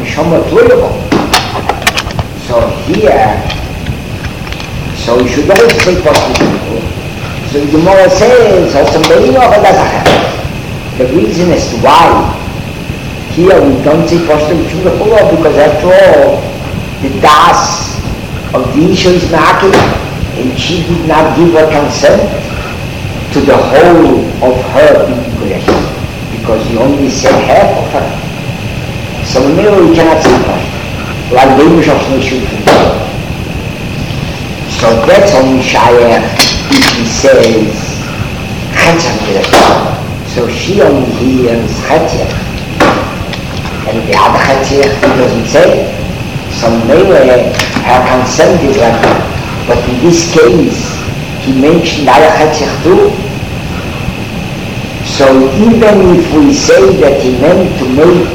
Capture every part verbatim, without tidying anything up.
neshama toyable. So here, so you should always say possible. So the Gemara says, the reason as to why here we don't say possible because after all, the das of the issue is Ma'akil, and she did not give her consent to the whole of her being creation, because he only said half of her. So maybe we cannot say possible, like the English of Nation. So that's only Shayach if he says Chatzah. So she only hears Chatzah. And the other Chatzah he doesn't say. So maybe her consent is like that. But in this case, he mentioned other Chatzah too. So even if we say that he meant to make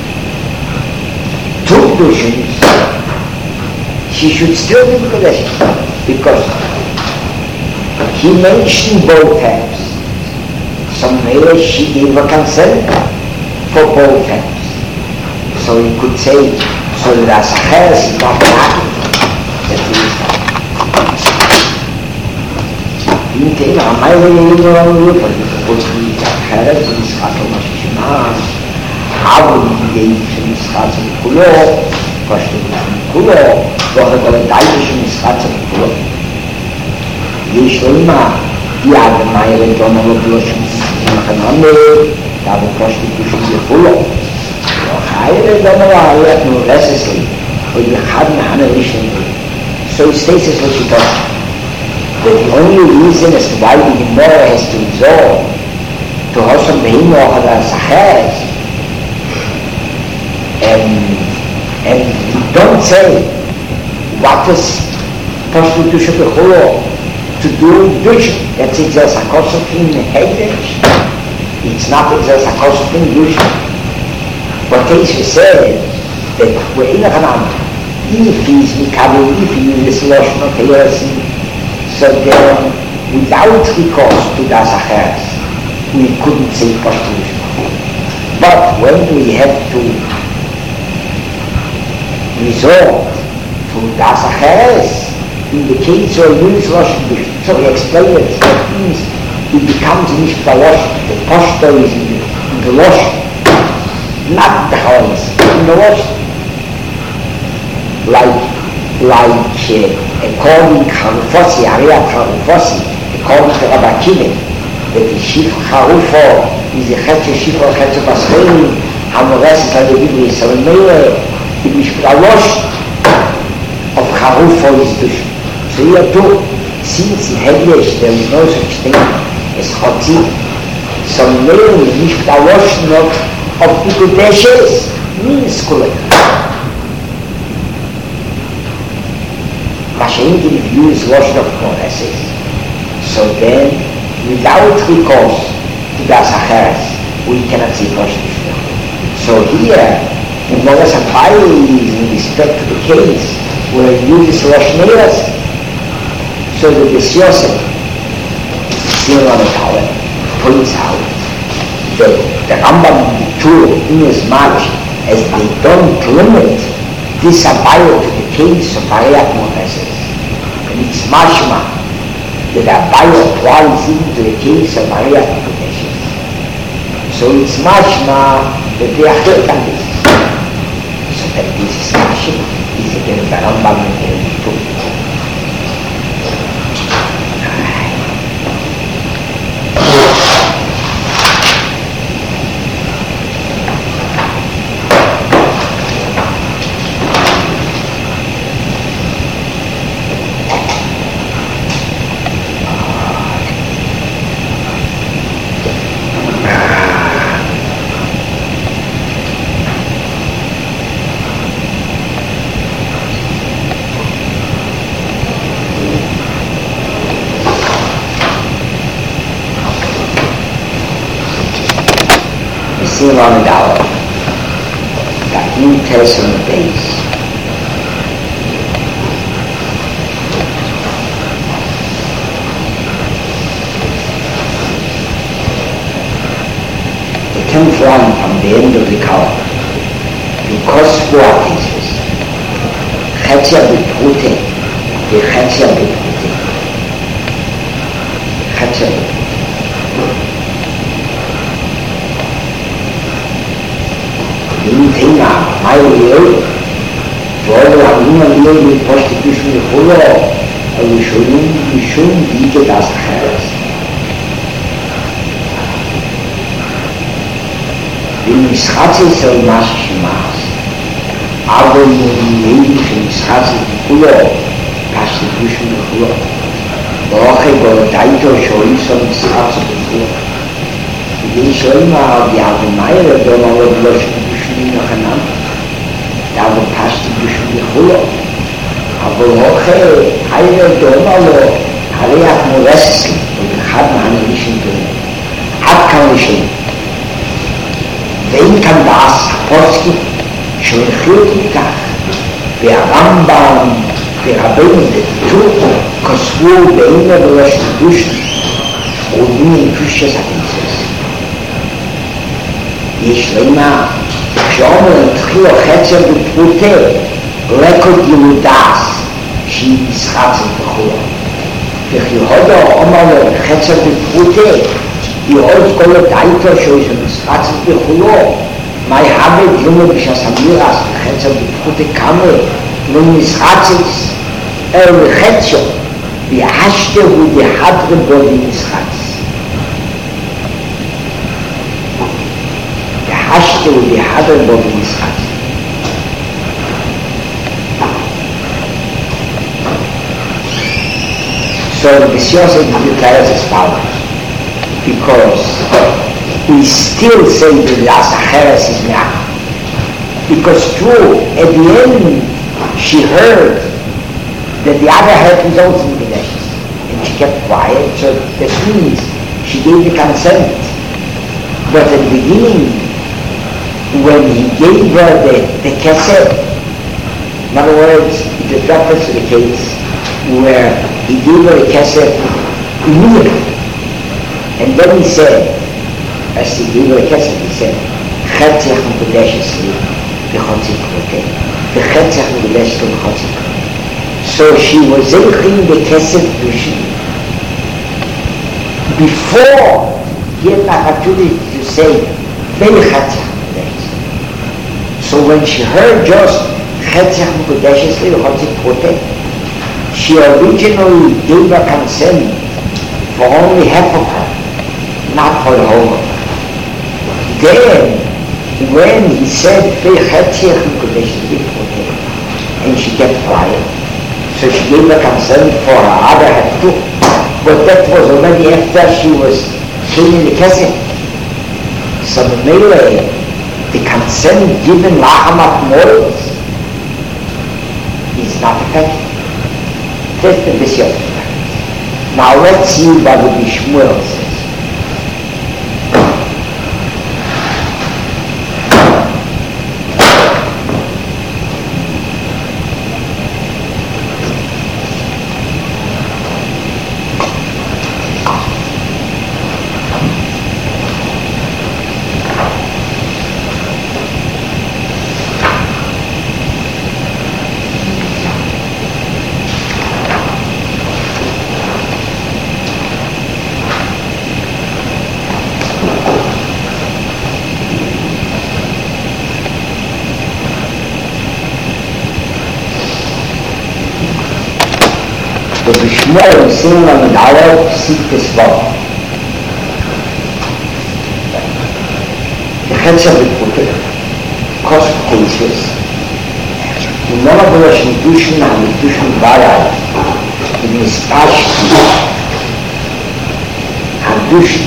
two Dushins, she should still be Kodesh. Because he mentioned both hands. So maybe she gave a consent for both hands. So he could say, so that Asacheres is not happy that he is not. In the end, I really don't know if it's really Asacheres, and it's got so much Shema. How would he be able to mischat in Kulo? Question in Kulo. Doch er wolle deibischen Mischatzer in Kulo. Jesch Lima, die Ade Meire Donner Bloschen nacheinander, da wird Kosten zwischen die Kulo. Doch Heire Donner Alert nur Resesli, und wir haben eine Richtung. So it states as what she thought, that the only reason as to why the Gemara has to resolve to Hosham Behimo or Asacheres, and and we don't say what is prostitution to do in Dushin. That's exercise a concept in Heritage. It's not exercise a concept in Dushin. But Teisha said that we're in a Hanam. If he's Mikabel, if he is Loshon of Teirasin, so then without recourse to the Asacheres, we couldn't say prostitution. But when we have to resort to das Acheres, in the case of use Russian, so he explained it, that means it becomes nicht verloschen, the posture is in the, in the lotion, not the house, in the lotion. Like, like, uh, according to Harufossi, Ariat Harufossi, according to Rabbi Akiva, that the Shif Harufo is the Chetze Shifo Chetze Basrein, Hamores is like the Bibli, so maybe it is Pralosh of Harufo is Dush. So here too, since in Hegdesh there is no such thing as Chotzi, so maybe it is Pralosh not of Ikudeshes means Kulek. Mashenki if you is Losh of Koneses. So then, without recourse to the Asacheres, we cannot see prostitution. So here, in Mogas Apai is in respect to the case where he uses Rosh Neiras, so that the Yosef, still on the tower, points out that the Rambam too, in as much as they don't limit this Abai to the case of Ariat Moneses. And it's mashma that Abai applies into the case of Ariat Moneses. So it's mashma that they are hurt on this. So that this discussion is against the Rambam and the Torah. On the dollar, got New Testament base. The tenth line from the end of the column, because four things. Chatzia b'pute, the chatzia b'pute. Chatzia b'pute. Những thế nào mai yếu, rồi là những người đi prostitution khổ lo, ở số những số đi cái đó sẽ in Schatzi soll Masch Maß. Aber in Leben Schatzi Kulo, passt die Bücher mit Kulo. Woche über Daito schon so ein Schatzi Kulo. Die schon mal die Allgemeine, da mal bloß die Bücher nacheinander. Da passt die Bücher mit Kulo. Aber Woche, eine Donalo, alle hat nur Rest und hat man nicht in Donalo. Hat kann ich nicht. ואין כאן דאס הפוסקי שהלכו לכך והרמב"ם ורבנו דתות כסבו באינה בראש קדוש עודים קושס הקנצס. יש לימה כשאומר התחילו חצר בפרוטה רקוד ילודס שהיא נסחצת בחורה. וכי הודו אומר לו חצר בפרוטה die Holzkolle Deiter schon ist und es hat sich bechulo. Mai habe die Junge bis das Amiras, die Chetzer, die Pute Kamme, nun ist Ratzis, er und Chetzer, die Haschte, wo die Hadre Bodi ist Ratzis. Die Haschte, wo die Hadre Bodi ist Ratzis. So, bis jetzt sind die Details des Bauers. Because we still say that Las Acheres is Me'ach. Because true, at the end, she heard that the other had results in the Gedächtnis. And she kept quiet, so that means she gave the consent. But at the beginning, when he gave her the, the cassette, in other words, it was reference to the case where he gave her the cassette immediately. And then he said, as he gave her a kiss, he said, Chetzach M'Kodesh Esli, B'chotzik Kote, B'chetzach M'Kodesh Esli, B'chotzik Kote. So she was zeiching the Kesef Dushi. Before he had the opportunity to say, B'chetzach M'Kodesh. So when she heard just Chetzach M'Kodesh Esli, B'chotzik Kote, she originally gave her consent for only half of her. Not for the whole. Then, when he said, and she kept quiet, so she gave the consent for her other half too. But that was already after she was killing the cousin. So the melee, the consent given Lahamat Moritz is not effective. That's the bishop. Now let's see what the Bishmuel says. Bishmuel sing on the hour seek this law. The Chetzer B'Pute, cost cases. The Monoboloshin Dushin and the Dushin Barai, in the Stashki, and Dushin.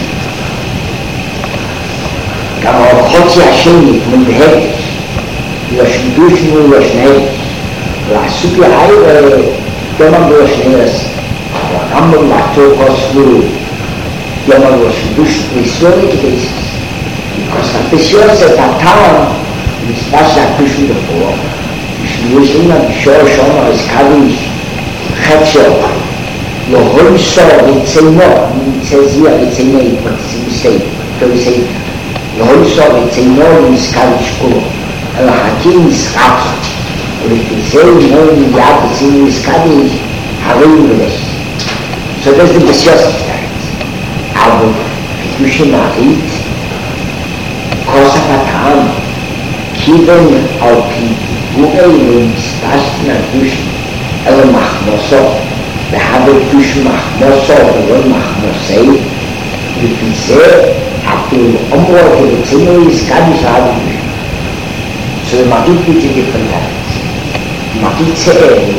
Gama Chotzi Hashemit, من بهدش. Loshin Dushin و Loshin Hedesh. L'Asuki Hai, Yama Rosh Neres, Rambam Matokos Guru, Yama Rosh Dush, historic basis. Because the Peshua said that Talam is Pasha Kushu before. Shmushina, Shor Shona, is Kadish, Chetzer, Lohonso, it's a no, it says here, it's a name, but it's a mistake. So we say, Lohonso, it's a no, is Kadish Kuro. אלא חכים ישחק, ולפי מול מיד עשינו ישקדיש, הרים ולש. So das ist das Josef-Teil. Aber Kedusha Marit, Kosa Patam, Kiven al Pi, Bureilum, Stashna Kedusha, אלא מחמוסו, והבה Kedusha מחמוסו, ולא מחמוסי, לפי זה, אפילו אומרו כבצינו ישקדיש הרבה Kedusha. So the Marit bitte different types. Marit says,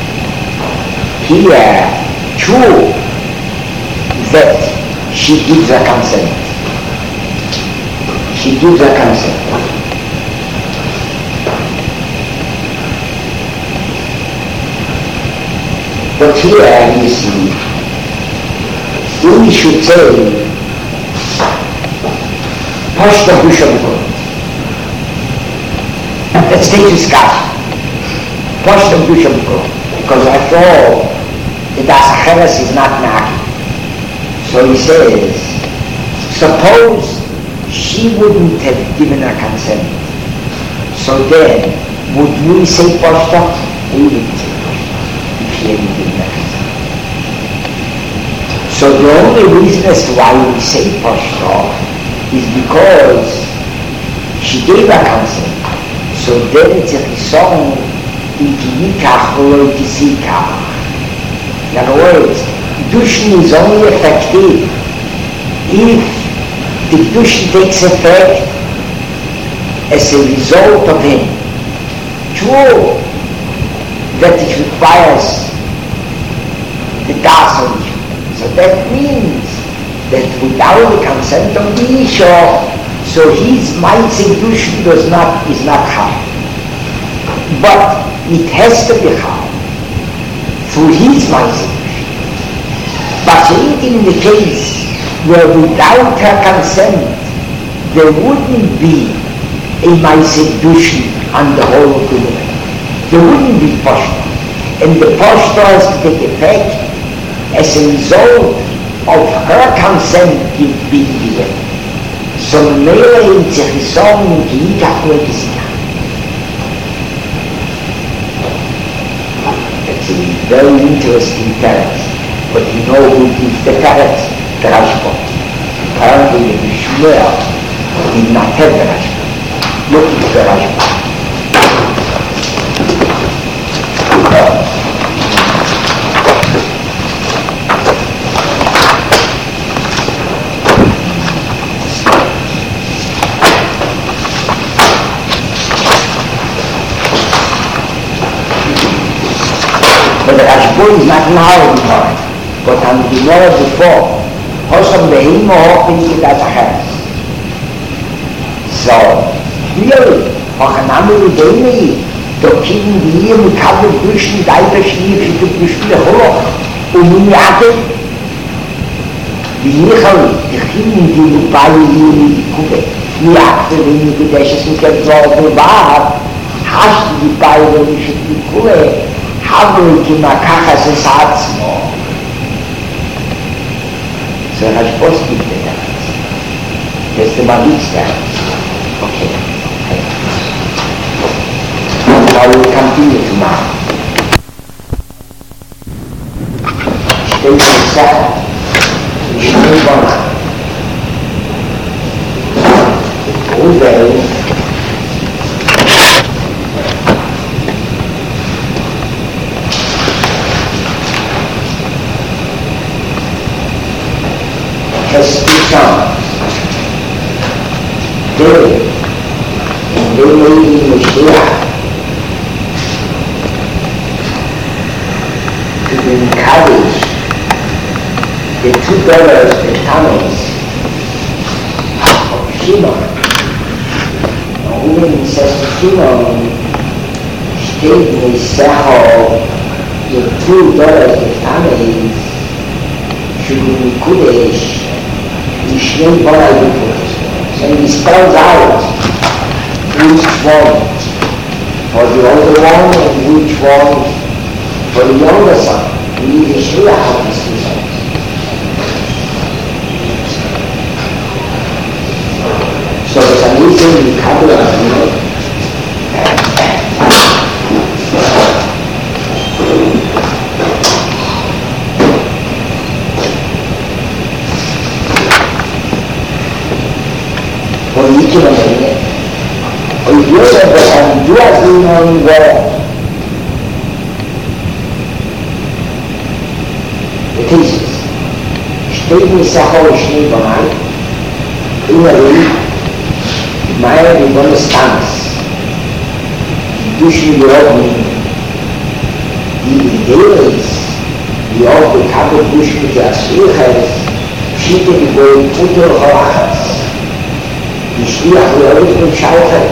here, true that she gives a consent. She gives a consent. But here you see, we should say, Pashta Hushamko. Let's take this guy. Pashta Hushamko. Because after all, the Das Acheres is not Naki. So he says, suppose she wouldn't have given her consent. So then, would we say Pashta? We wouldn't say Pashta if she hadn't given her consent. So the only reason as to why we say Pashta is because she gave her consent. So then it's a song, Ikiyikach or Ikisikach. In other words, Kedushin is only effective if the Kedushin takes effect as a result of him. True that it requires the Das of Isha. So that means that without the consent of the Isha, so his mind's Kedushin does not, is not high. But it has to be high through his Maaseh Kedushin. But even in the case where without her consent there wouldn't be a Maaseh Kedushin on the whole of the woman. There wouldn't be Pashta. And the Pashta has to take effect as a result of her consent being given. So Mele in Tzichison in Kiyikach Uekisika. It's a very interesting text, but you know who gives the text? The Rashba. Apparently the Shmuel did not have the Rashba. Look at the Rashba. But the Rashba is not now in time, but on the Gemara before, Hosam Behimo Hopin as a house. So, really, Hochanami Udemi, Dokin Dio Mikabe Duschen, Daita Shni, Fitu Duschen, the Holoch, Uminiate, Vinichal, the Chim, the Bali, the Kube, Niakte, the Nikudeshes, and get all the Bar, Hash the Bali, the Kube, Havri Kimakachas is Atzmo. So Rashba gibt the text. That's the Marit's text. Okay. Now we will continue tomorrow. Stay inside. Shnei Bona. Uday. Has two sons. They, and they made in Mashiach to encourage the two brothers, the Tammuz, of Shimon. And even says to Shimon, steht Nisecho, the two brothers, the Tammuz, should be Kudesh, Shnei Bona Yipot. And he spells out which one for the older one and which one for the younger son. We need a Shliach of these two sons. So there's an easy in the Kabbalah, you know, política también. Hoy Dios es de duas líneas igual. Betesis. Steht mir Sache Schnee bei in der Welt, meine Bewohner Stans, die durch die Ordnung, die Idee ist, die auch bekannte durch mit der Schwierigkeit, schiebe die wohl Tutor Horachas, die Schwierigkeit und Schaukel.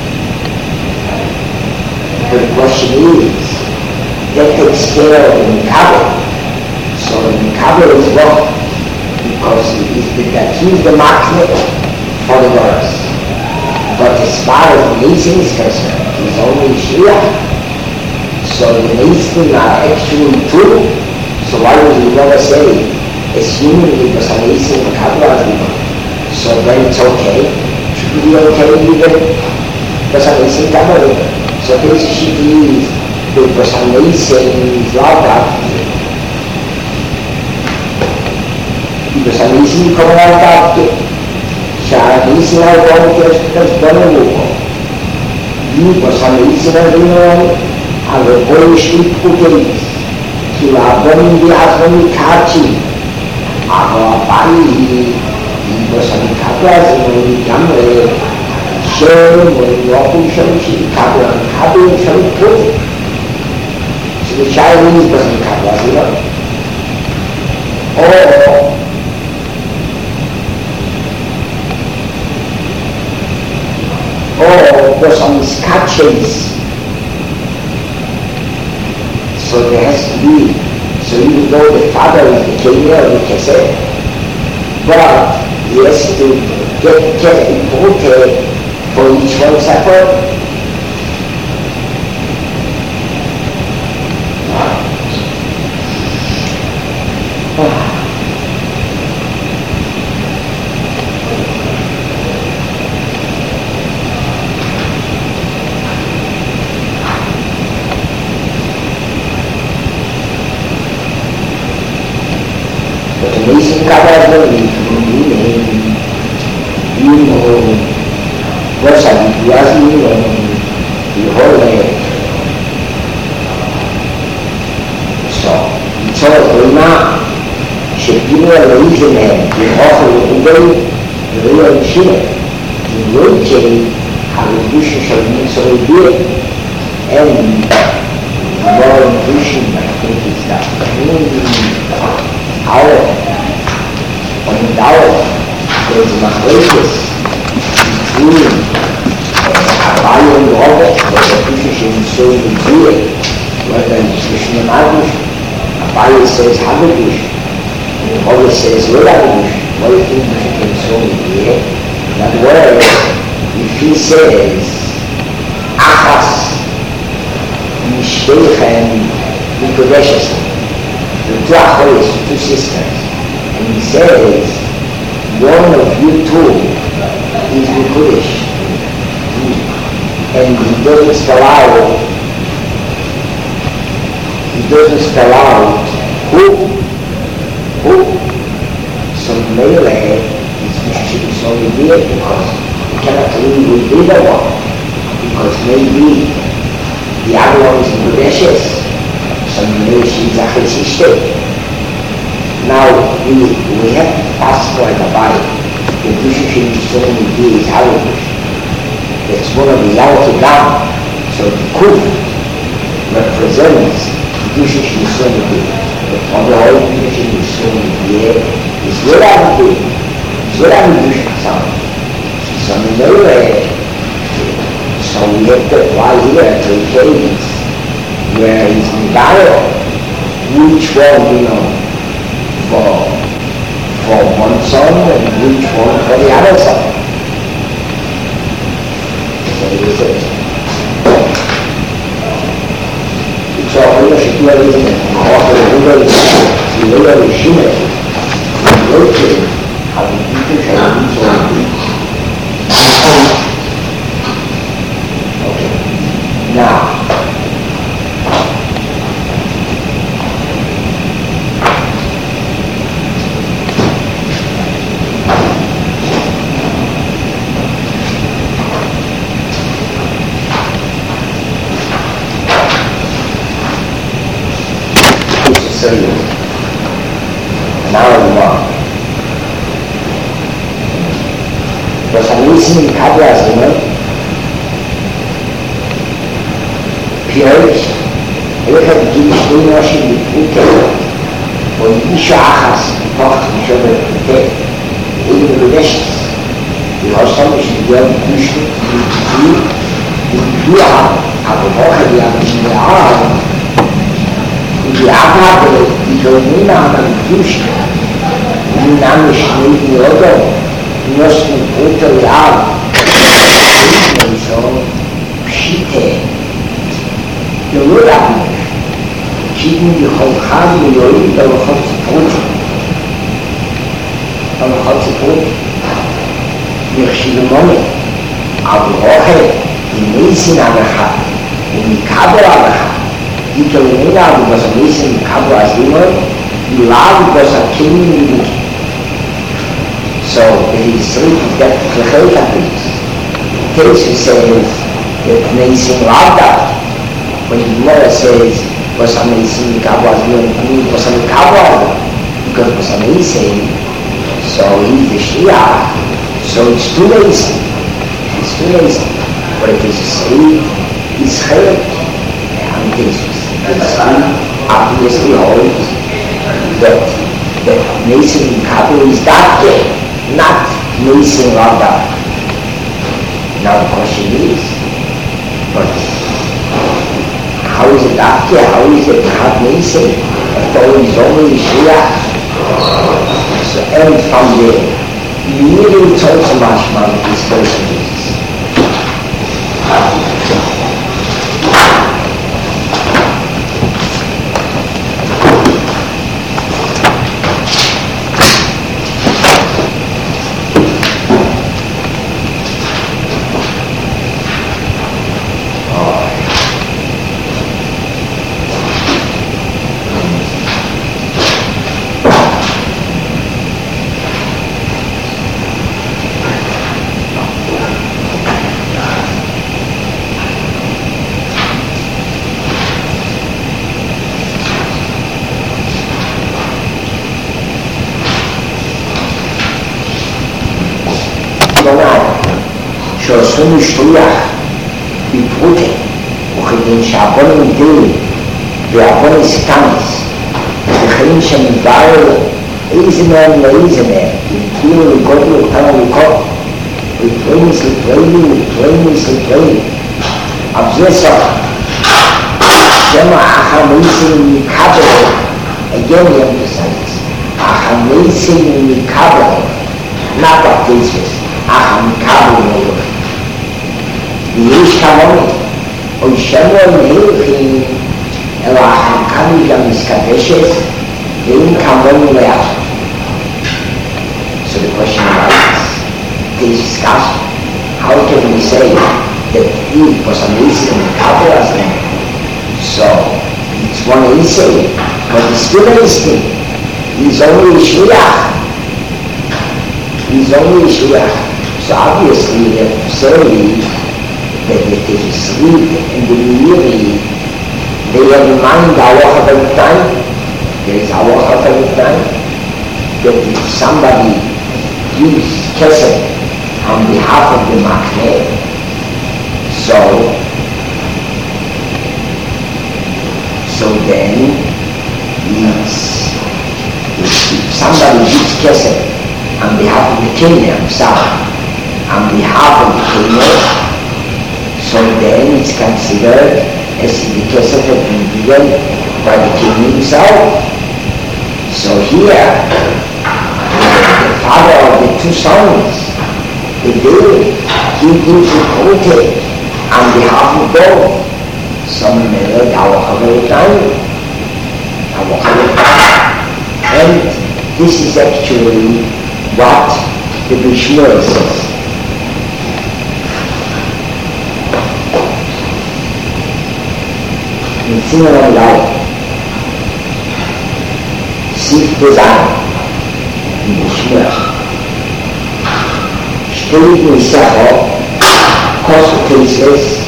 The question is, that takes care of the Kabbalah. So the Kabbalah is wrong, because it is the, that is the magnet for the verse. But as far as the Mason is concerned, it is only Shia. So the Mason are actually true. So why would we never say, assuming it was a Mason and Kabbalah, so then it's okay? Should be okay even because a Mason Kabbalah. So this should be the person Mason Lava. Because I'm easily coming out after I'm easily out of the first one because I'm easily out of the Polish people to have done in the husband catching our body because I'm capable of becoming shame when you open something capable of having some food. So the Chinese wasn't capable of or or for some scratches. So there has to be, so even though the father is the killer, we can say, but he has to get, get important for each one separate. Mason Kabbalah ini, ini berasa biasa ini, diholeh. So, so lima, sekitar lima, dihasil untuk dua sini, dua jadi harus disebut sebagai and more vision, I think it's that. Our on the Tao, there is a greatness between Abaya and Robert, where the Krishna is so revealed, whether it's Krishna Mahapurush, Abaya says Habadush, and Robert says Veladush, what do you think Krishna is so revealed? In other words, if he says Achas, Mishpechen, Nikodeshas, the two Acholis, two sisters, and he says, one of you two is Mikudesh, and he doesn't spell out, he doesn't spell out who, who, so Mele is Mishpechen only there because he cannot live with either one, because maybe the other one is Mikudesh. So maybe she's a sister. Now we we have to pass by the body. The Dushishin is so many days out. It's one of the Yawakigam. So the Kuf represents the Dushishin is so many days. But on the whole Dushishin is so many days. It's without the it's without the Dushishin sound. So maybe so we have to apply here to occasions where it's in dialogue, which one, you know, for, for one son and which one for the other son. So this is it's all the security and all the legal, the legal regime, the located, how the people can use all of these. Okay, now, המייסים מקבל הזמן, פירוש, איך הגיל שני נושים בפרוטה, או איש האחס, פוח משהו בפרוטה, אין בלשת, ויחוסם שדיון גושו, וגיל, וגיל, אבל היה בשביעה, וגיעה בגרמינה המקדוש, ומינם לשני מיודו, נוסנו פרוטה לאב, ונשאר פשיטה, לא להביא, קידנו יכולך ויועיל בלוחות ציפרות. בלוחות ציפרות. יחשיבו מוני, אבל אוכל, ימייסין עליך, ומקבל עליך, יקלמינה ובוס המייסין מקבל עזימון, ילעב ובוס הכלים לימוד. So, it is three to get the whole happiness. Tesu says that Meisim loved that. When the Gemara says, was amazing Kabbalah, was a Kabbalah, because was amazing, so he's the Shia, so it's too lazy, it's too lazy. But if it's a slave, it's hurt, and it's obviously holds that that amazing Kabbalah is that way, not amazing Rabba. Now the question is, but how is it after? How is it not amazing? After all, it's only Shia. So, and from there, you really told so much about this person Jesus. שעשו משטוייך בפרוטה וכדין שעבון מדיל ועבון סטנס וכדין שמדבר איזה מהם לאיזה מהם וכאילו לגודל אותנו לקוד ופרמיס לפרמי ופרמיס לפרמי אבל זה סוף שמה החמייסים מקבל again he emphasizes החמייסים מקבל not of this aham kabel ויש כמוני, או שמו נהלכים, אלא aham kabel גם מסקדשת, ואין כמוני לאח. So the question arises, this discussion, how can we say that he was amazing in kabel as them? So, it's one easy, but it's still amazing. He's only Shliach. He's only Shliach. So obviously, they have say that if they sleep and they really, they have in mind our of time, there is our of time, that if somebody gives kesef on behalf of the makneh, so, so then it's, if somebody gives kesef on behalf of the king himself, on behalf of the king, so then it's considered as the case of had been given by the king himself. So here, the father of the two sons, the day he gives the quoted on behalf of both. Some made our Havarotani, our Havarotani. And this is actually what the Bishmur says. In similar life, Sif Bezan, in Bishmur, steht in Sacho, Kosotesis,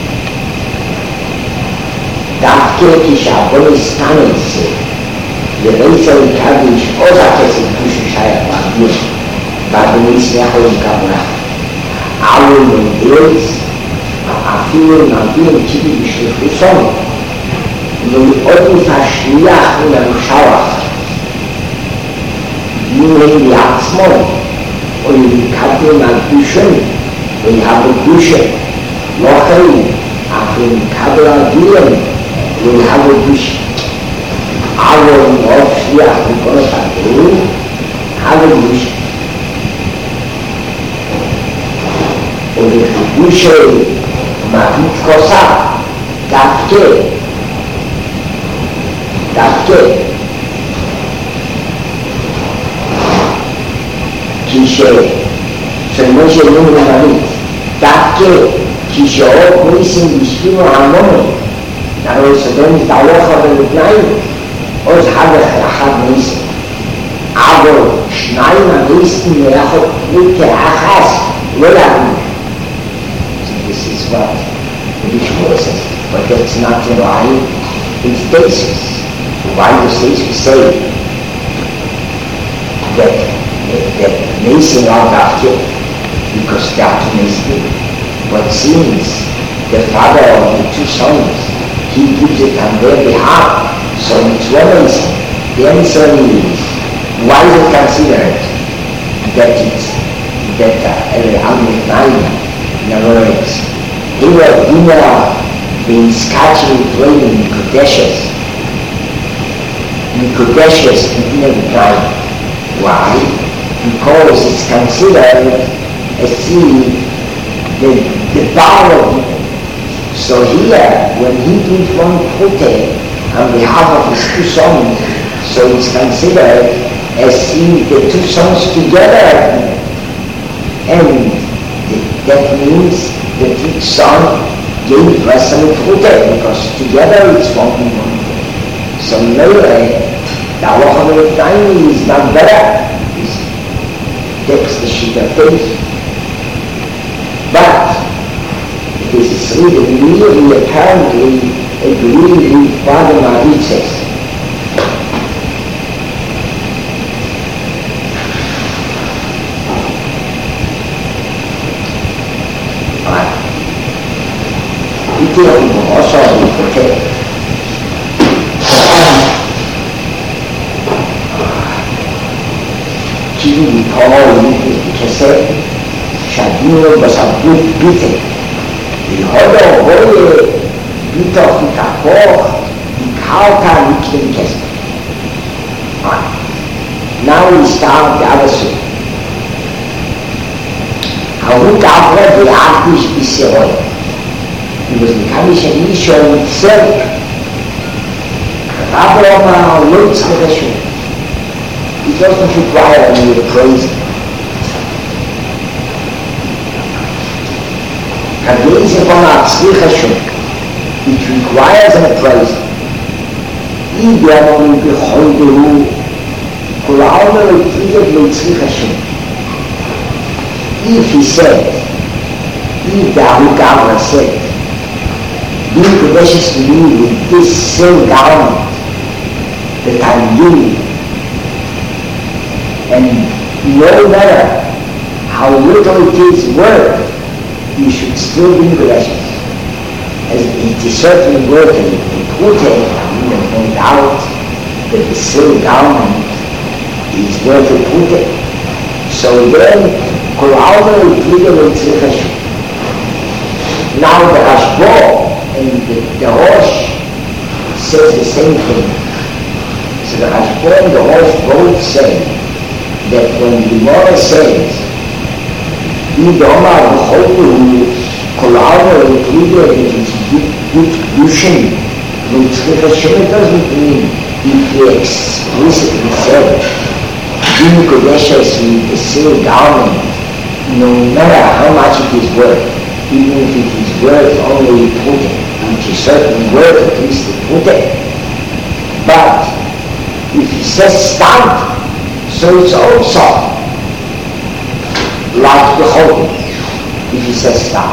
דווקא כשעבון הסתנס, לרצה לקדיש עוד הכסף כמו ששייך באדמות, באדמות ישמח או לקבלה. אבל מנדלס, אפילו נביא טיבי בשליחו סונו, ועוד מתשליח מן המשלח, ימי לעצמו, או יקבל מהקדושים, ויהבו קדושים, לא אחרים, אף אם יקבל הגילים, ויהבו קדושים. אבל מאוד שליח מכל התגורים, אבל קדושים. ובקדושי מהות כוסה, דווקא, דווקא, כשמשה לא מלמד, דווקא כשאור ניסים בשבינו המון, הרי סדום מתהלך ולתנאים, עוד אחד ניסים. אבל שניים הניסים לאחד כאחס, לא להבין. This is what the Vishnu says, but that's not the right basis. Why the sages we say that that nation of Dafke, because Dafke is good. But since the father of the two sons, he gives it on their behalf, so it's one nation. The answer is, why is it considered that it's that uh, Al-Mutnaim, in other words, he was dinner being scratching playing in Kodeshes. In Kodeshes in Inner time. Why? Because it's considered as see the, the power of it. So here, when he did one pute on behalf of his two sons, so it's considered as see the two sons together. And that means that each son gave less than a fruit because together it's one in one. So later, the halacha of the time is not better. It takes the sheet of faith. But it is really apparently agree with Father Marit says. Itu yang kosong dipakai. Kini dikawal ini dikasih syadino bersabut bite. Dihodoh boleh bite kita koh dikawalkan ikin kasih. Now we start the other side. How kapra diartis biseroy. It was becoming an issue in itself. Abraham looks at the issue. It doesn't require any praise. Kadeiz upon our tzricha. It requires a praise. If you are going to be holding kol ha'omer l'tzricha l'tzricha. If he said, if the Abu Gavra said, being precious to me with this same garment that I'm doing, and no matter how little it is worth, you should still be precious. As it is certainly worth it, in Pute, I mean, point out that the same garment is worth it Pute. So then, Kol ha'omer l'tzricha. Now the Rashbo and the, the Rosh says the same thing. So the Rashbo and the Rosh both say that when the Gemara says, Idoma v'chodu kol ha'omer l'tzricha l'tzricha l'tzricha, it doesn't mean if he explicitly said, Din Kodeshes with the same garment, no matter how much it is worth, even if it is worth only Pute, which is certainly worth at least the Pute. But if he says stamp, so it's also like the whole. If he says stamp,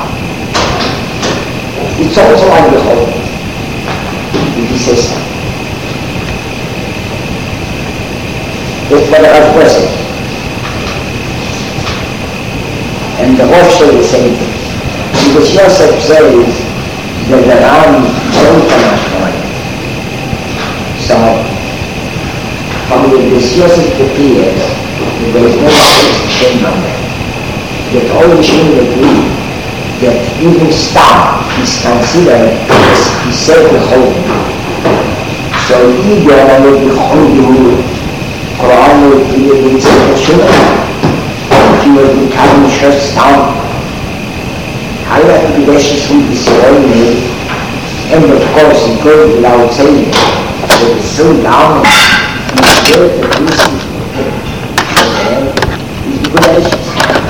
it's also like the whole. If he says stamp, that's what the Rashba says. And and the Rosh say the same thing. Because Yosef says that the Ram don't come. So, from the Yosef appears, there is no same number. That all the children agree that even star is considered as he said the whole. So either I will be holding Quran will be a institution, he will become just down. I have to be precious with this only, and of course it goes without saying that it's so down, he's good at losing he's precious.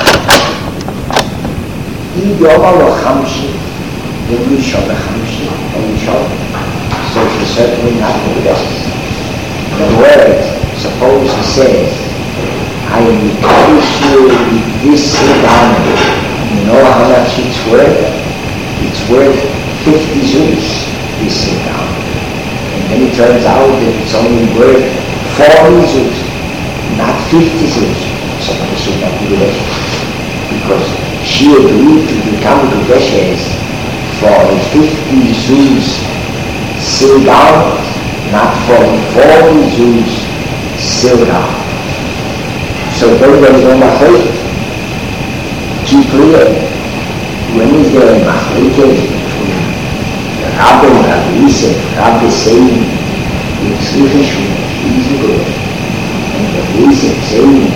Either or Hamshi, then we shall the Hamshi, and we shall. So she's certainly not the best. The word, suppose he says, I am issue with this diamond. You know how much it's worth? It's worth fifty zuz, this diamond. And then it turns out that it's only worth forty zuz, not fifty zuz. So she should not be the because she agreed to become the Geshes for a fifty zuz sealed out, not for forty zuz sealed out. So then there is no machlokes. Keep clear. When is there a machlokes between the Rabbi and Rabbi Yosef, Rabbi saying it's easy good, and Rabbi Yosef saying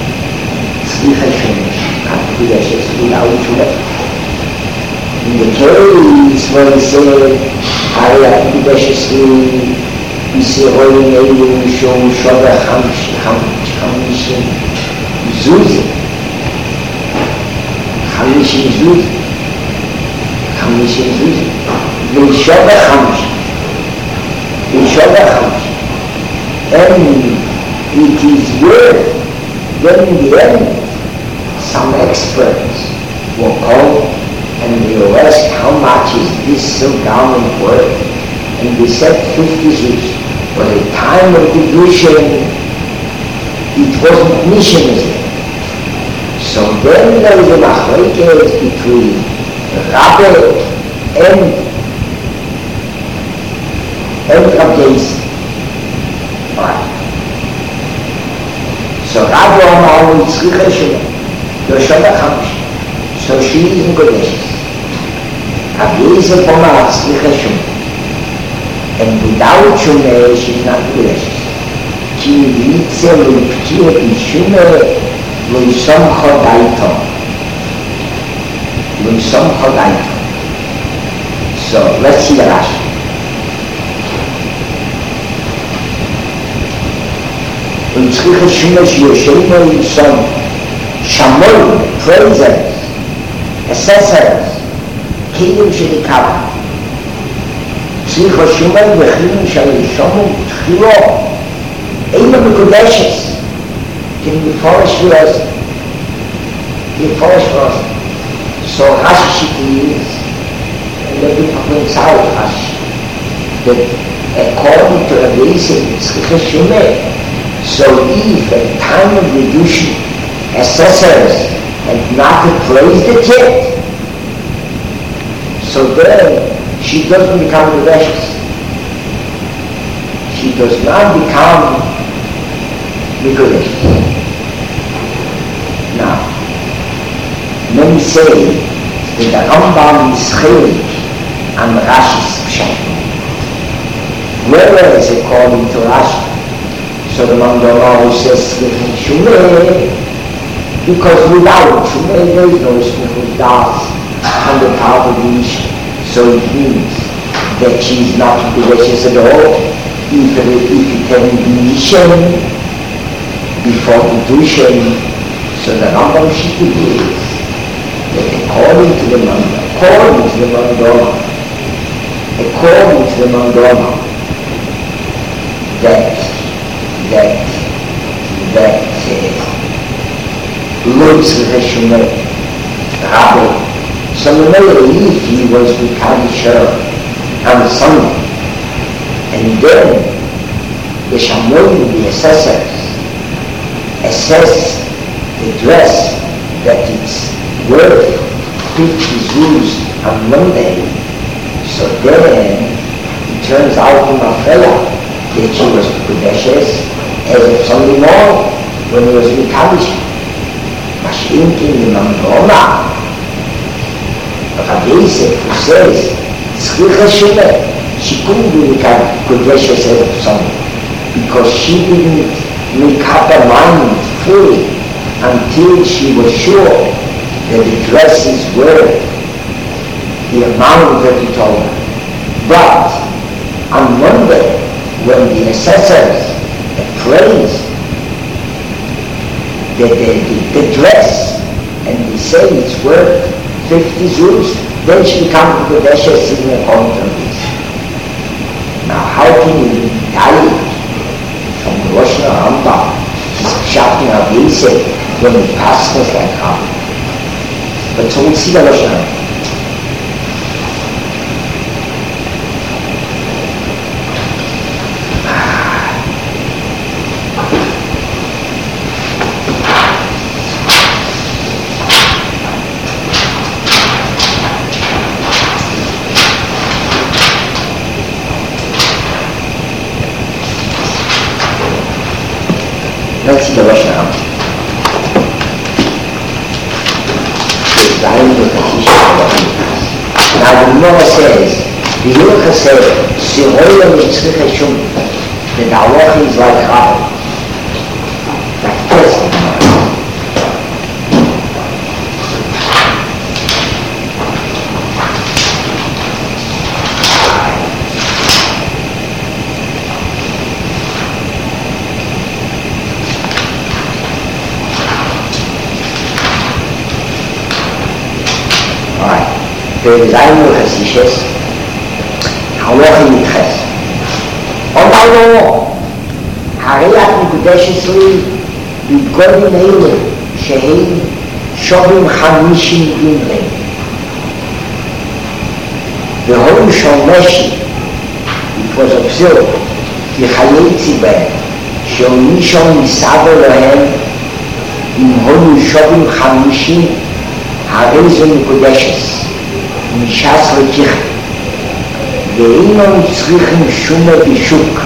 it's not the Geshes without Shulach. In the case where he said, I have to be Geshes Yisroel Eilu Shom Shoda Hamishim Zuzi Hamishim Zuzi Hamishim Zuzi Vishoda Hamishim Vishoda Hamishim and it is worth then in the end some experts will call and they will ask how much is this silk garment worth, and they said fifty zuz. For the time of the Yushin, it wasn't missions yet. So then there is a machlokes between Rabbi and and Rabbi Yosef. Right. So Rabbi Omar is Tzricha Yoshada Hamishim. So she is in Godeshes. Rabbi Yosef Omar Tzricha and without Shumeh, she is not Godeshes. Ki Yitze lo P'kir B'Shumeh lo Yisomcho Daito. Lo Yisomcho Daito. So let's see the Rashi. Lo Tzricha Shumeh Shiyoshemo Yisom Shamol, praisers, assessors, Kilim Shedikava. Tzricha Shumei V'chilim Shalishomu Tchilo Eina Mekudeshes. Can you forest for us? Can you forest for us? So Rashi is, and the people points out Rashi, that according to Rabbi Yosef, Tzricha Shumei, so if at the time of reduction, assessors had not appraised it yet, so then she doesn't become the Reshes. She does not become the Reshes. Now, many say that the Rambam is chelik and Rashi's pshat. Whereas according to Rashi, so the Mandala who says Shumeh, because without Shumeh there is no Smichut Das on the part of the Ish. So it means that she is not Reshes at all, even if it can be Ishem before the Dushem. So the Rambam Shitty is that according to the Mandala, according to the Mandala, according to the Mandala, that that that Lutz Reshumeh Rabbi. So the if he was with Kadisha on Sunday, and then the Shamoim, the assessors, assess the dress that it's worth fifty zuz on Monday. So then it turns out in Mafreya that she was Kudeshes as of Sunday morning when he was Mikadosh. Mashinkin the Mambrona. Rabbi Yosef who says, Tzricha Shemeh, she couldn't be Kudeshes as of Sunday because she didn't make up her mind fully until she was sure that the dresses were the amount that he told her. But on Monday, when the assessors appraised the, the, the, the dress and they say it's worth fifty zuz, then she becomes a Kodeshes in according to this. Now how can you die from the Rosh Hashanah Rambam, shouting out Yosef when the pastors like how? But so we see the Rosh Hashanah. Let's see the Rosh Hashanah. Now the Gemara says, the Hilchah says, Siroya Mitzricha Shum, that the halacha is like Rabbi. Like this, the Gemara. בזיינו חסישס, הלוכי מתחס. אומר לו, הרי את מקודשת לי בגודל אלה שהם שובים חמישים דינרים. והוא שומשי, it was observed, כי חיי ציבר, שהוא מישהו מסעבר להם, אם הוא שובים חמישים, הרי זה מקודשת. משס רתיך ואינם צריכים שום בשוק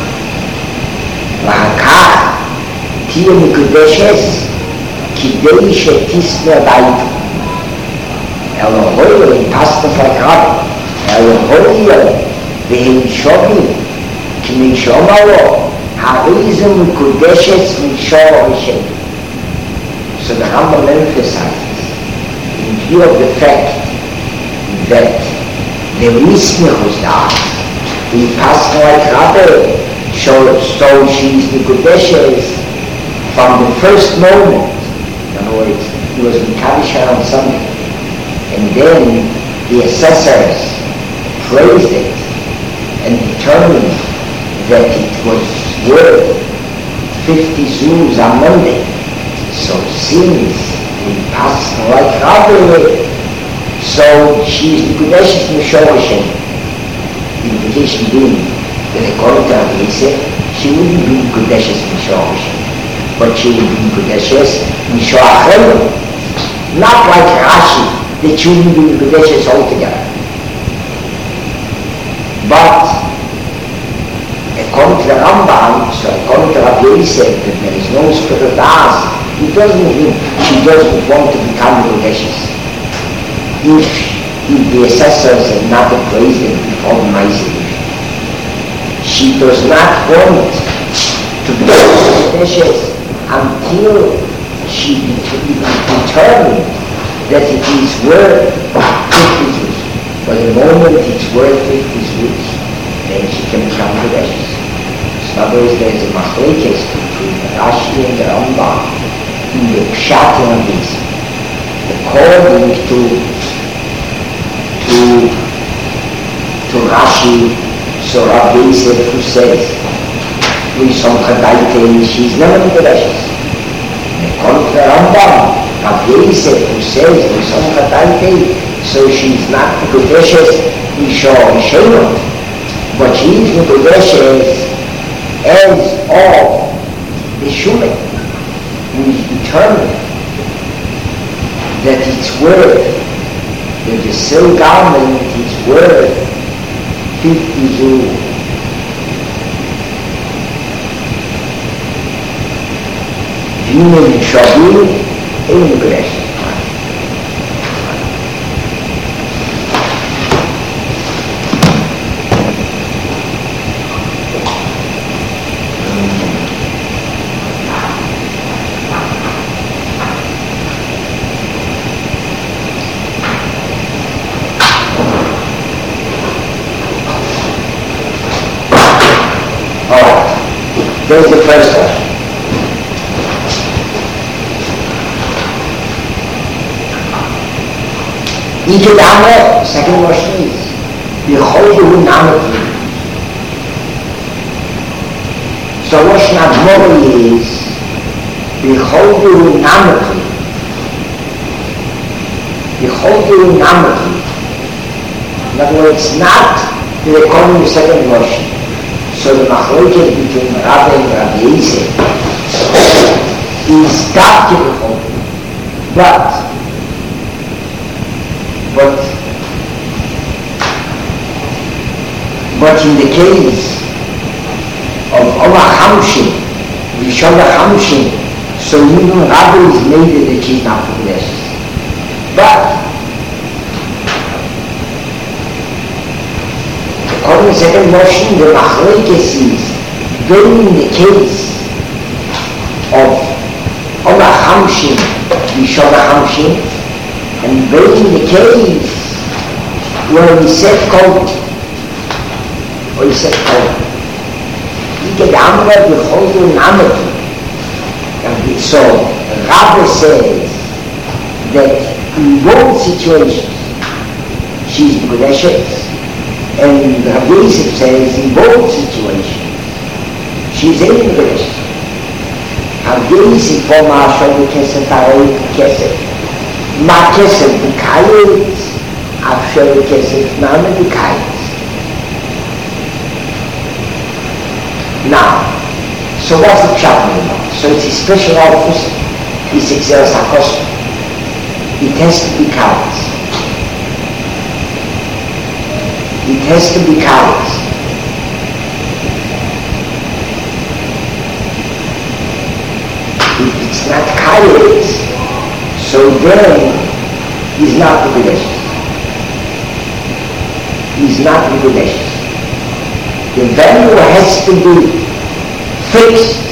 והכך תהיה מקודשת כדי שתסנה בית אלא הויו פסטה פקרב אלא הויו והם שובים כמי שאומר לו הרי זה מקודשת משור הראשון. So the Rambam emphasizes in view of the fact that the Misnichus that we passed like Rabbi, so, so she is Nikudeshes from the first moment. In other words, he was in Kadisha on Sunday. And then the assessors praised it and determined that it was worth fifty zuz on Monday. So since we passed like Rabbi, so she is the Kodeshes Meshorashem. The implication being that according to Rabbi Yosef, she wouldn't be Kodeshes Meshorashem, but she would be Kodeshes Meshorachem. Not like Rashi, that she wouldn't be Kodeshes altogether. But according to the Rambam, so according to Rabbi Yosef, that there is no spirit of Das, it doesn't mean she doesn't want to become Kodeshes. If, if the assessors have not appraised it before the Ma'aseh, she does not want to be Kodeshes until she determined that it is worth fifty zuz. But the moment it's worth fifty zuz, then she can become Kodeshes. So in other words, there is a machlekes between Rashi and the Rambam in the pshat of this. According to to to Rashi, so Rabbi Yosef who says, we some Chadaite, she's never Kodeshes. According to the Rambam, Rabbi Yosef who says, we some Chadaite, so she's not Kodeshes, we show Shemot, but she is Kodeshes as of the Shumet, who is determined that it's worth, that the silk garment is worth fifty zuz. Vinim Shabim in Gresh. There's the first one. Ikadama, second version is Beholdu Namati. So Rosh Nadmori is Beholdu Namati. Beholdu Namati. In other words, not the economy second version. So the machloket between Rabbi and Rabbi Yisrael is doubtful, but but but in the case of Ola Hamshin, Rishola Hamshin, so even Rabbi is made in the key not to bless. But according to the second version, the Machlekes is very in the case of Ola Hamshin, Rishola Hamshin, and very in the case where we said code, or he said code. Ike Amra Beholdu Namati. So, Rabbi says that in both situations, she's Gudeshet, and Rabbi Yisrael says in both situations, she's in English. Rabbi Yisrael for Ma'ashon Kesef Ha'oik Kesef. Ma Kesef B'kayet, Afshel Kesef Name B'kayet. Now, so what's the problem about? So it's a special office, it's Exeras HaKosher. It has to be kayet. It has to be kayet. If it's not kayet, so then he's not the Gudeshes. He's not the Gudeshes. The value has to be fixed.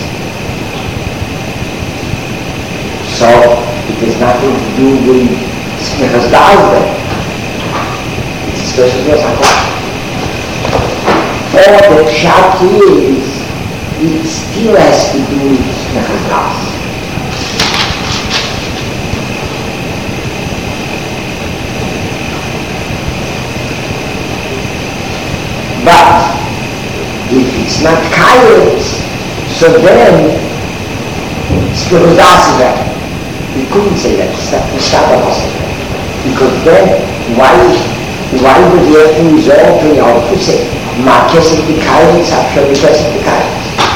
So it has nothing to do with Smichas Da'azbeh. It's a special case of God. Or the pshat is, it still has to do with Smichas Da'azbeh. But if it's not kayet, so then Smichas Da'azbeh. We couldn't say that, it's not, it's not possible. Because then, why, why would we have to resolve to the opposite? Ma kesef b'kayet, after the kesef b'kayet.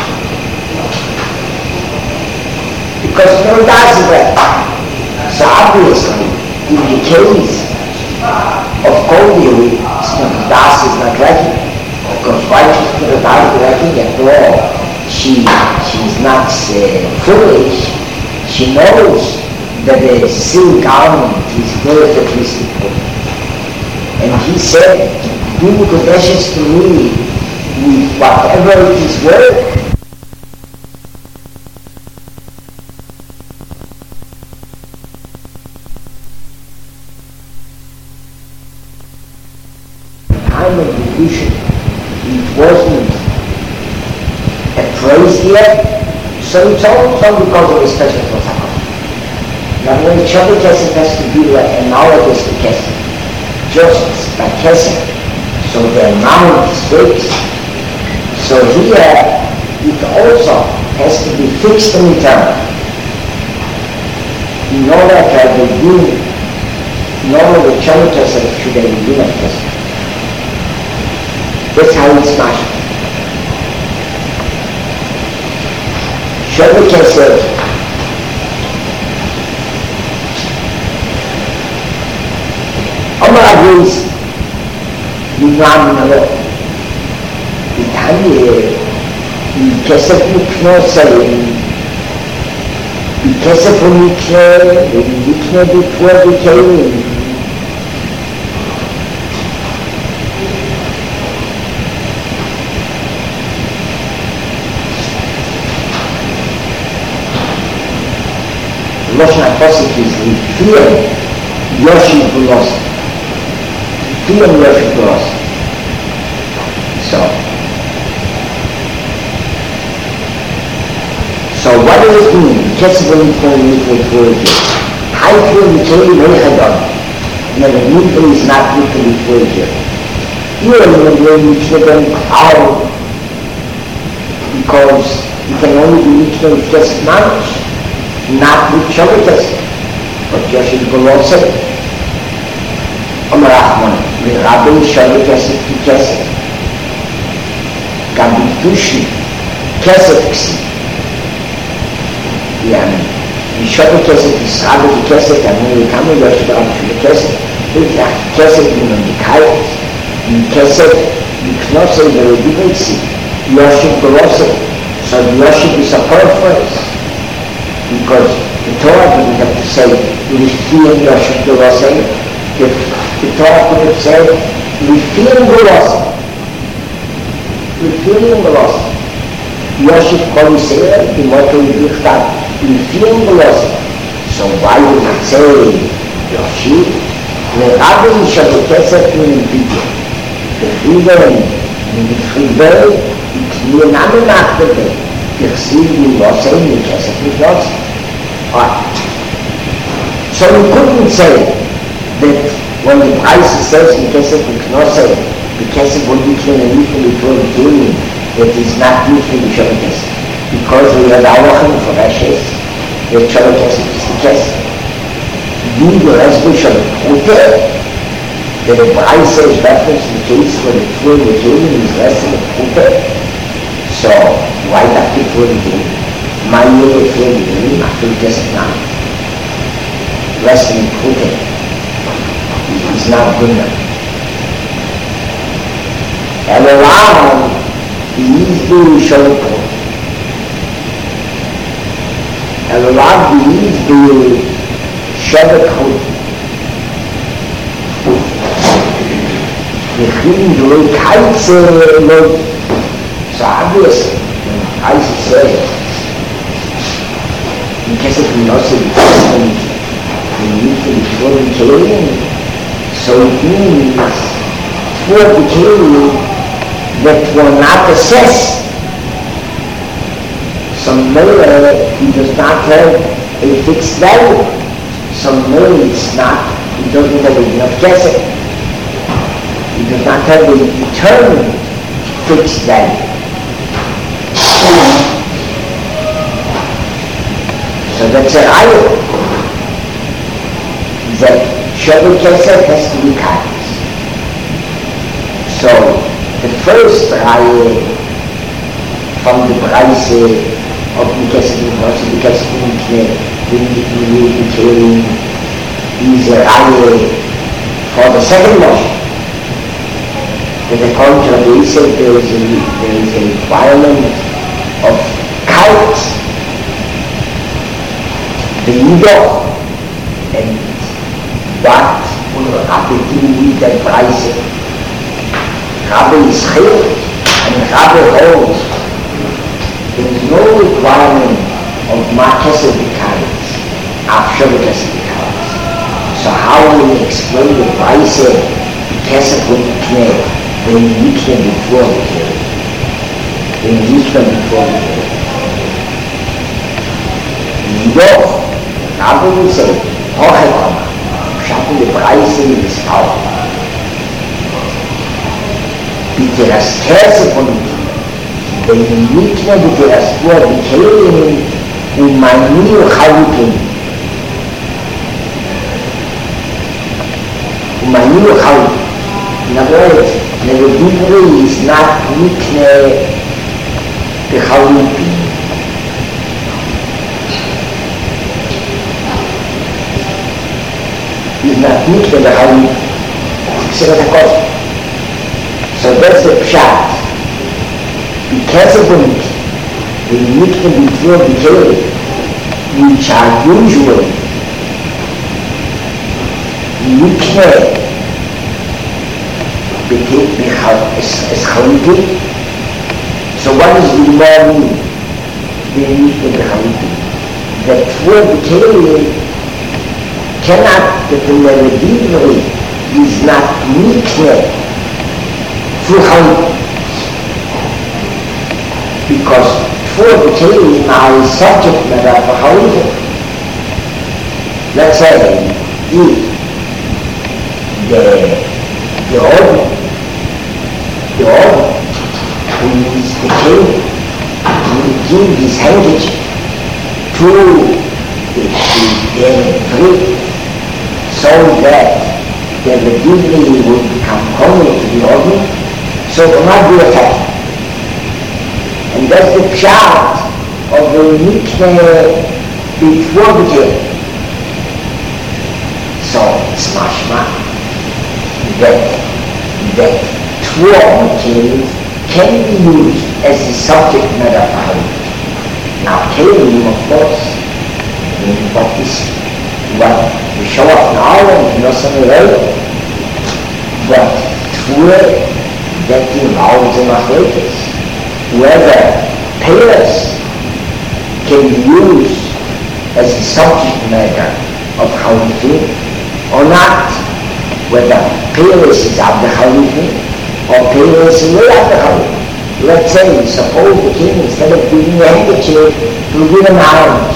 Because no does that. So obviously, in the case of Koldi, Das is not lacking. Because why is Das lacking at all? She, she's not uh, foolish. She knows that the silk garment is perfectly simple. And he said, do Gudeshes to me with whatever it is worth. Time of division, it wasn't appraised yet, so it's also because of a special process. Now when the Shabbat Kesef has to be like analogous to Kesef, just by Kesef, so the amount is fixed. So here, it also has to be fixed and eternal. In order to have a din, in order the Shabbat Kesef should have a din of Kesef. That's how it's measured. Shabbat Kesef Amar Avos, נמנע מן הלא. איתניה, מכסף מקנוסים, מכסף ומקנה, ומקנה בפור וכלים. Lashon HaPosuk is לפי יושיב ולוסי. לפי יושיב ולוסי. So, so what does it mean? Kesef v'nikna v'nikna v'nikna. Haikru v'nikna v'nikna. No, the nikna is not nikna v'nikna. You are not going to nikna v'nikna because you can only be nikna with kesef knowledge. Not with Shomitas, but Yoshid Golosei. Amar Achman, Rabbi Shomi Kesef ki Kesef. Gabi Dushi, Kesef Ksi. Yani, Shomi Kesef is Rabbi ki Kesef, and when you come with Yoshid Rabbi ki Kesef, it's like Kesef in the Kayat, in Kesef, in Knosei, the Rebibetsi, Yoshid Golosei. So Yoshid is a paraphrase. Because the Torah didn't have to say, Lifiyim Yoshib Golosei. The, the Torah could have said, Lifiyim Golosei. Lifiyim Golosei. Yoshib Kolisei, Imoto Yichtav, Lifiyim Golosei. So why would it say, Yoshib? The Rabbi Yishab Kesef in Bidya. The Frieden, in the Frieden, it's near Namen after them. Perceive Golosei, in Kesef Golosei. Right. So we couldn't say that when the price says in Kesef Knosei, the Kesef will be clean and equal before the gaming, that is not used in the Shomer Kesef. Because we had Awachim for Rashes, the Shomer Kesef is the Kesef. The resolution of the that the price says reference in the case where the full the gaming is less than the Pute. So why not before the gaming? My year is really doing after the Kesef now. Less than Pute is not good enough. And around the Yizbu Shoko. And around the Yizbu Shevet Chut. The Chim Doi Kaitze Lod. So obviously, when Kaitze says, in Kesef Knosei, we need to be for the Kelim. So it means for the Kelim that will not assess some mele, he does not have a fixed value. Some mele it's not, he doesn't have enough Kesef. He does not have a determined fixed value. So that's a raya that Shomer Kesef has to be kindness. So the first raya from the price of the Kesef Knosei, the Kesef Knosei, the Kelim, is a raya for the second motion. That according to the Yisrael, there is a there is a requirement of kite. The Yidoch, and what will Rabbi do with that price? Rabbi is chil, and Rabbi holds. There is no requirement of ma Kesef b'karetz, af Shomer Kesef b'karetz. So how will we explain the price of the Kesef v'nikna when you nikna before the Kelim? When you nikna before the Kelim. Yidoch, Rabbi will say, Hoche Koma, Shapu the price in this power. Bitte das Kesef von Nikna, wenn die Nikna bitte das Tor die Kelim und mein Nil Chalukim. Und mein Nil Chalukim. In other words, the Rebibri is not Nikna the Chalukim. Is not Nikna the Chalukim. Ksirat HaKodesh. So that's the pshat. Because of the mikveh, the mikveh before the kelim, which are usually mikveh is chaliti. So what does the Gemara mean? The mikveh b'chaliti. That for the kelim cannot, that the Meredivri is not mikveh through chaliti. Because for the kelim are subject matter for chaliti. Let's say if the the organ, the organ who is the kelim will give his handkerchief to the Meredivri so that the Meredivri will become common to the organ, so it will not be affected. And that's the pshat of the mikveh before the kelim. So it's mashma that that twelve kelim can be used as the subject matter for chaliti. Now kelim, of course, I mean, what is what we show up now and not some later, but twelve that involves the machlokes. Whether payers can be used as a subject matter of chaliti or not, whether payers is of the chaliti or payers is not of the chaliti. Let's say, suppose the king, instead of giving a handkerchief, will give an orange.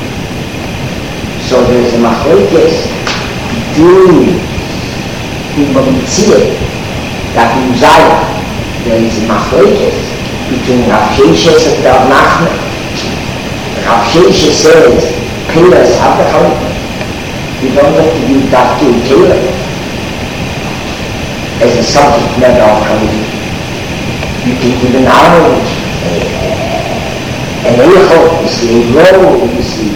So there's a machlokes between in Bamitzir, that in Zayah, there is a machlokes between Rav Sheshes and Rav Nachman. Rav Sheshes says, payers have the chaliti. You don't have to give that to a tailor as a subject matter of chaliti. You can give an orange, an eichel, you see, a roll, you see,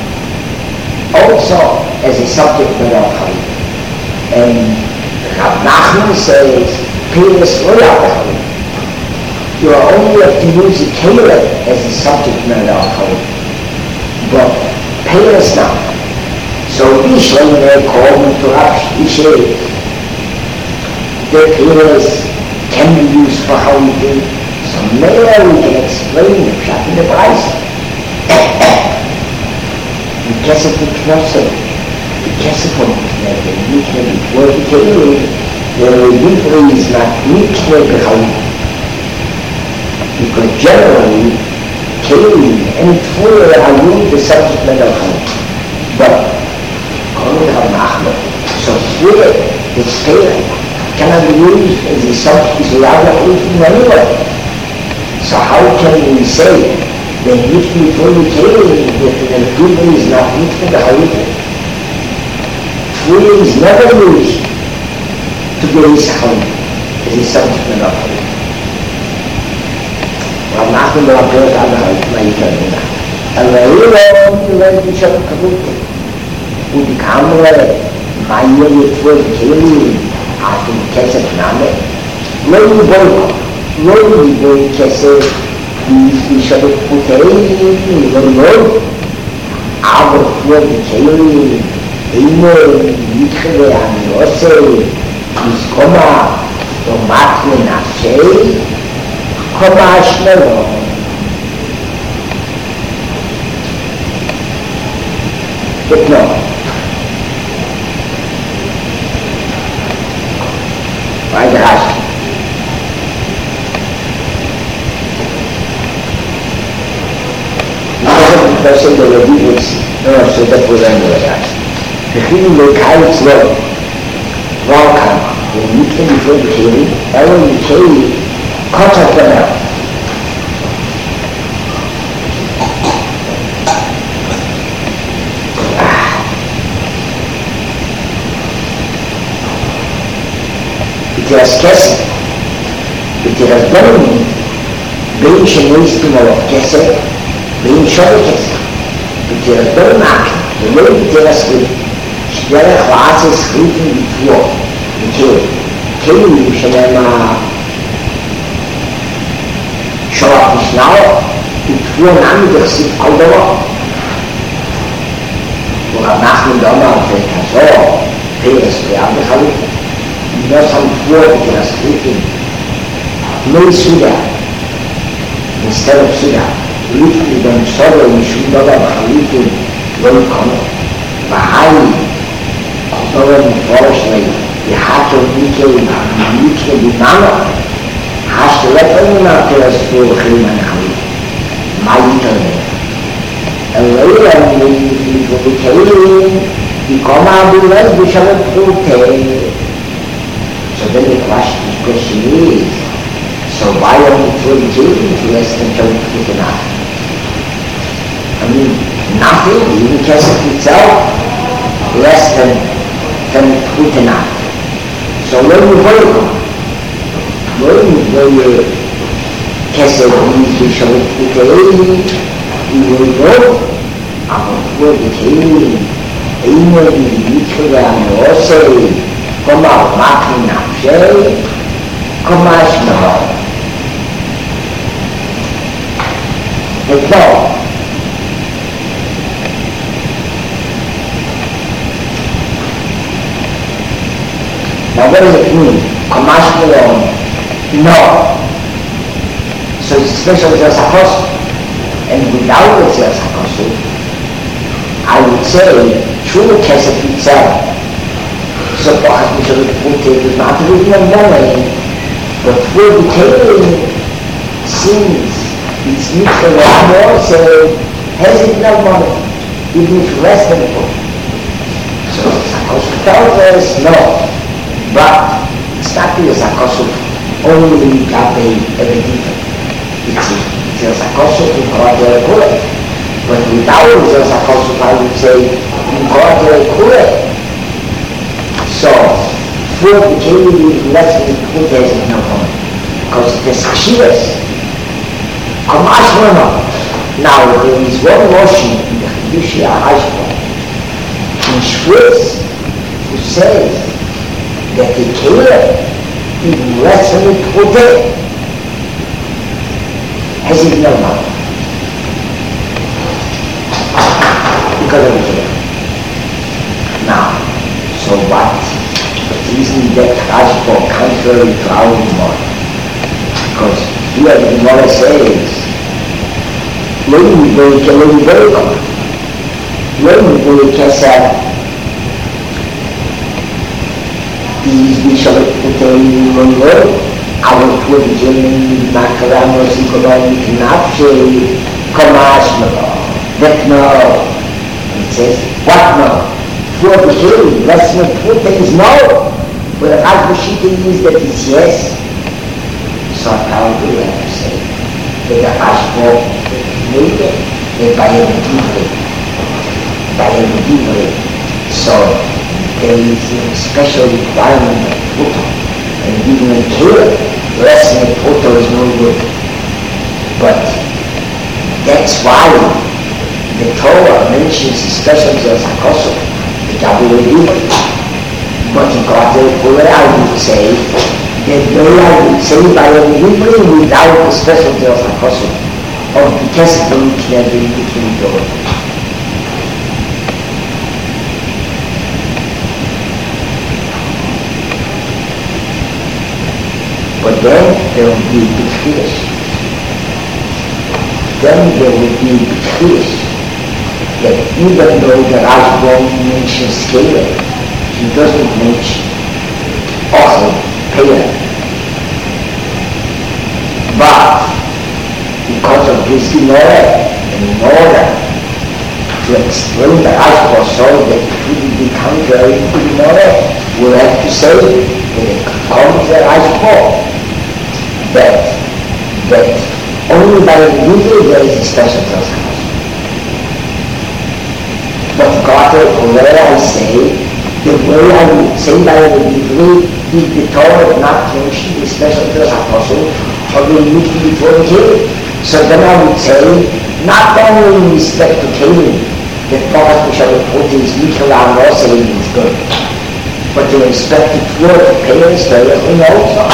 also as a subject matter of chaliti. And Rav Nachman says, payers will have the chaliti. You only have to use a kelim as a subject matter of chaliti, but payers not. So Ishlem they call me to Rav Sheshes. The payers can be used for chaliti. So maybe we can explain the pshat in the price. Because of the knosset, because of the mikveh before the kelim, the mikveh is not mikveh b'chaliti. Because generally, kelim and tefillah are used the subject matter of chaliti. But, according to Rav Nachman, so tefillah, the tefillah, cannot be used as a subject, is allowed to chaliti anyway. So how can we say that mikveh before the kelim, that the tefillah is not mikveh b'chaliti? Tefillah is never used to be a chaliti, as a subject matter of chaliti. Rav Nachman Rav Sheshes had the Ma'ikah. And the real one was the Shem Kabut. Und die Kamera, Maya before the kelim, after the Kesef Name. Lo Yiboy, Lo Yiboy Kesef, the Shem Kabut, Lo Yiboy. Aber before the kelim, Eino, Mikve, Amiyose, Miskoma, Tomat Menashe, Komash Melo. But no. Why the Rashi? Because of the Levites, no, so that was another Rashi. The thing they carry slow. Welcome. When you came before the kelim, that when you came, contact them out. B'tiras kesef, b'tiras b'nei, בין שנויסטים עליו כסף, בין שווי כסף. ב'tiras b'nei, ולא b'tiras b'nei, שדרך ועצה סחיפים בתבוע, ב'kei. כאילו שלהם שולח משנאו, ותפור נעמי דחסיד כל דבר. ואנחנו לא מערכת כזו, פרס פריאה בחלוק. לא שם תפור וכנסחיתים. לא יסודה. instead of סודה. לפני גם סודה ומשום דבר בחלוקים לא יקונו. והי, דבר מפורש לי, יחתו מיקי, מיקי בימנו, השתלטנו מהפרס פריאה בחלים הנחלים. מה יתרנה? אלוהים ובכלים יקומה הבולד בשלט פרוטה. So then the question is, so why are we twenty-eight less than twenty enough? I mean, nothing, even Kesef itself, less than twenty enough. So when you hold on, when you Kesef means we shall put a you will know, aber vor die Themen, immer die Liedere an der Ostsee, komm auf Machen nach Schee, komm mal schnell. Und so. Now what does it mean? Komm mal schnell. No. So it's special just a cost. And without the Tzilas HaKosov, I would say, through the Kesef itself, so perhaps we should put it with not really a memory, but through the Kelim, since it's Mitzvah more, so has it no money, even if less than a book. So HaKosov tells us, no, but it's not the HaKosov only got a everything. It's it. Tzilas HaKosov in Korat Kule. But without Tzilas HaKosov, I would say in Korat Kule. So, for the Kelim, less than the there is no point. Because the Chivas, Kamash Mama. Now, there is one motion in the Chidushi HaHashba, in Shviz, who says that the Kelim, even less than the there, has it no money because of the Kelim. Now, so what? Isn't that Rashba contrary to our Gemara? Because here the Gemara says, when we go to when we go to when we go to Kesef, these we shall put in one word. Our poor beginning, Makaramos, economic, Nafshe, Kamashmala, that no. It says, what no? For the beginning, let's not put things no. But the Hashbashita is that it's yes. So how do we have to say? That the Hashbo made it, that by a delivery. By a delivery. So there is a special requirement of photo. And even in Kelim, less than a photo is no good. But that's why the Torah mentions special Tzilas HaKosov, the double delivery. But in Korat Kule, I would say, that way I would say by a delivery without the special Tzilas HaKosov of the testimony that we can do. But then there will be B'tchilas. Then there will be B'tchilas that even though the Rashba mentions Kelim, he doesn't mention Ochel, Peah. But because of this Gemara, in order to explain the Rashba so that it wouldn't be contrary to the Gemara, we'll have to say that it comes the Rashba. That, that only by the usual there is a special Tzilas HaKosov. But God, where I say, the way I would say by the usual is the Torah not mentioning the special Tzilas HaKosov or the usual before the Kelim. So then I would say, not only in respect to Kelim, that God Mishal Poti is Michal Amosei is good, but in respect to the parents, they also.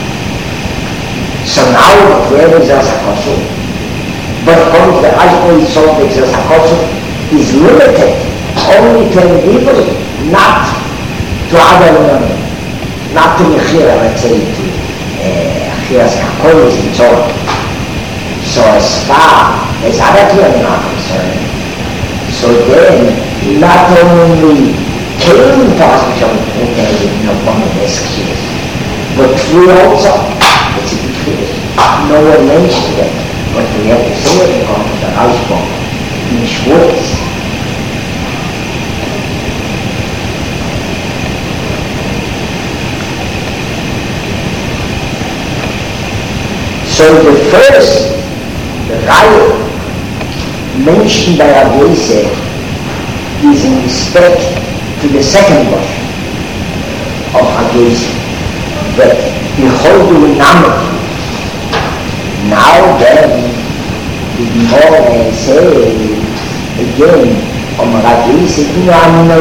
So now the prayer is as a apostle, but according to the Ashbury Salt as a apostle, is limited only to people, not to other women, not to Mechira, let's say, to Mechiras Kakolis and so on. So as far as other women are concerned, so then not only came to us from the one of these kids, but we also, it's a big finish. No one mentioned it, but we have to say it according to the Rashbam in Schwartz. So the first riot mentioned by Rabbi Yosef is in respect to the second version of Rabbi Yosef, that behold the Namak. Now then, the Gemara says again, on Rabbi Yosef, no,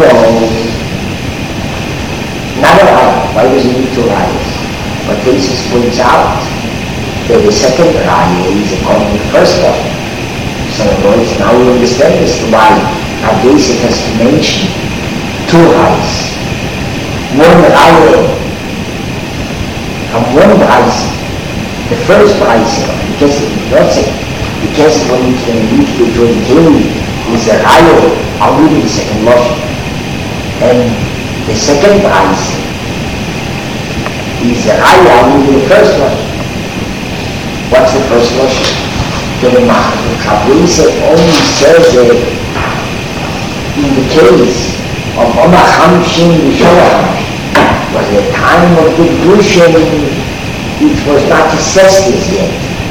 not a riot. Why does he need two riots? But Yosef points out that the second riot is according to the first one. So in other words, now we understand this why Rabbi Yosef has to mention two riots. One riot from one riot. The first riot, because that's it, because when it's going to lead to the king, is a riot, I'll read the second version. And the second riot is a riot, I'll read the first version. What's the first version? The Rabbi Yosef only says that in the case of Omar Hamshin Rishon, was the time of the Gushen, it was not assessed as yet.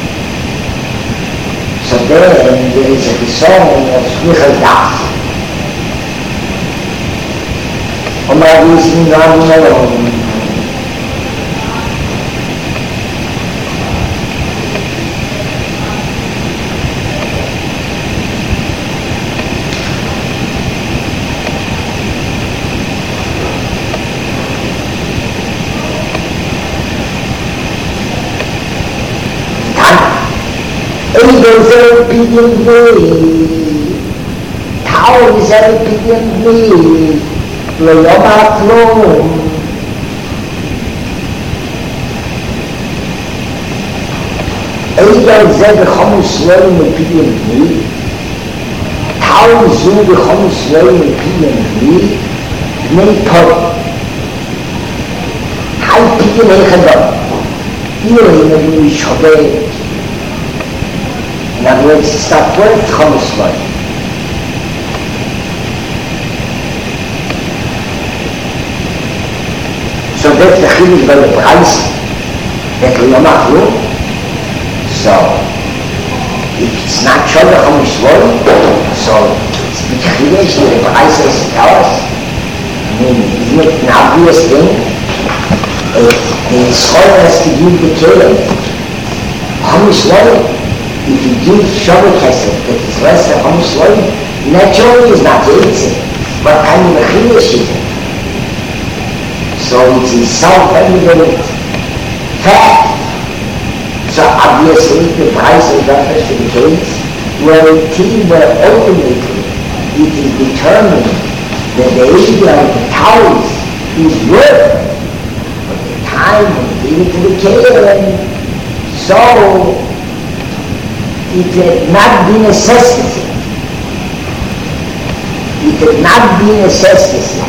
So then there is a song of Shmichal Das. Omar Yosef Rishon, Angels are repeating me, towers are repeating me, Loyama throne. Angels are becoming slow repeating me, towers are becoming slow repeating me, Bnei Torah. High picking Echadon, healing of Mishobeh. In other words, it's not worth Chomus Loy. So that's the Chidush by the price that we are not doing. So, if it's not shown the Chomus Loy, so it's the Chidush that the price has to tell us. I mean, isn't it an obvious thing? The scholar has to give the Kelim Chomus Loy. If you give Shabbat Kesef that is less than Chomus Loy, naturally is not Yitzim, but kind of a Chidush is it. So it's a self-evident fact. So obviously the price is reference to the case where it is where ultimately it is determined that the area of the towers is worth for the time when it gave it to the Kelim. So it had not been assessed as it. It had not been assessed as it.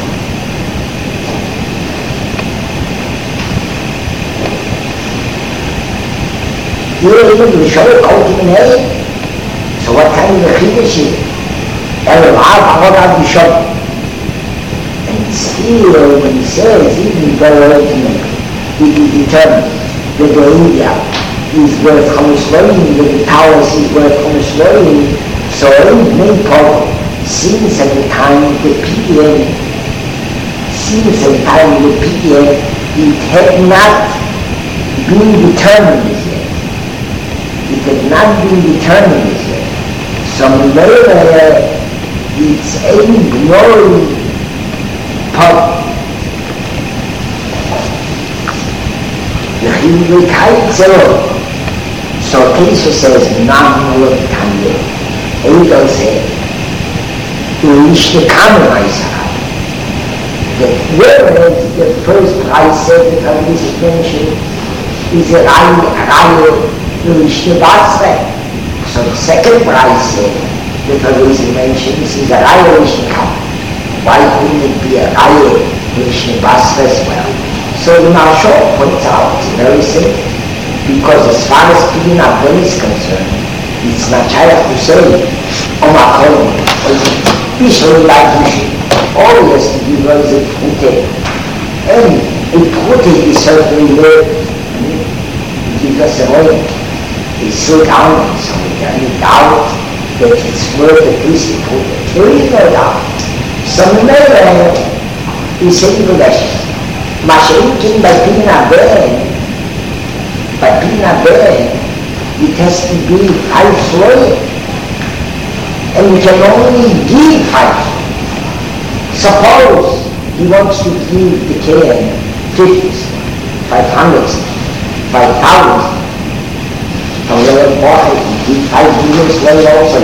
Here even we show it out in A. So what kind of a Chidush is it? El Rav Avodah B'Shabbat. And still when he says even though ultimately it is determined that the India is worth Chomus Loy, the towers is worth Chomus Loy. So in main part, since at the time of the P M, since at the time of the P M, it had not been determined as yet. It had not been determined as yet. So later, it's a glory part. Vivekait Zero. So Kesha says, Namu Tanya. Eagle said, Ishtikam Maisa. Whereas the first price said that this mentioned is a Raya Ishtikam. So the second price said that this mentions is a Raya Ishtikam. Why couldn't it be a Raya Ishtikam as well? So the Maharsha points out, it's very simple, because as far as Pidin Abdel is concerned, it's not Chaya to say, oh my God, we should like you. All he has to give us is a Pute. And a Pute is certainly there. It gives us a way. It's so down, so we can doubt that it's worth at least a Pute. There is no doubt. Some never is saying the lesson. Masha'ikin by being a bear, by being a bear, it has to be five flowing. And we can only give five. Suppose he wants to give the care fifties, five hundreds, five thousands. However, boy, he give five millions well also.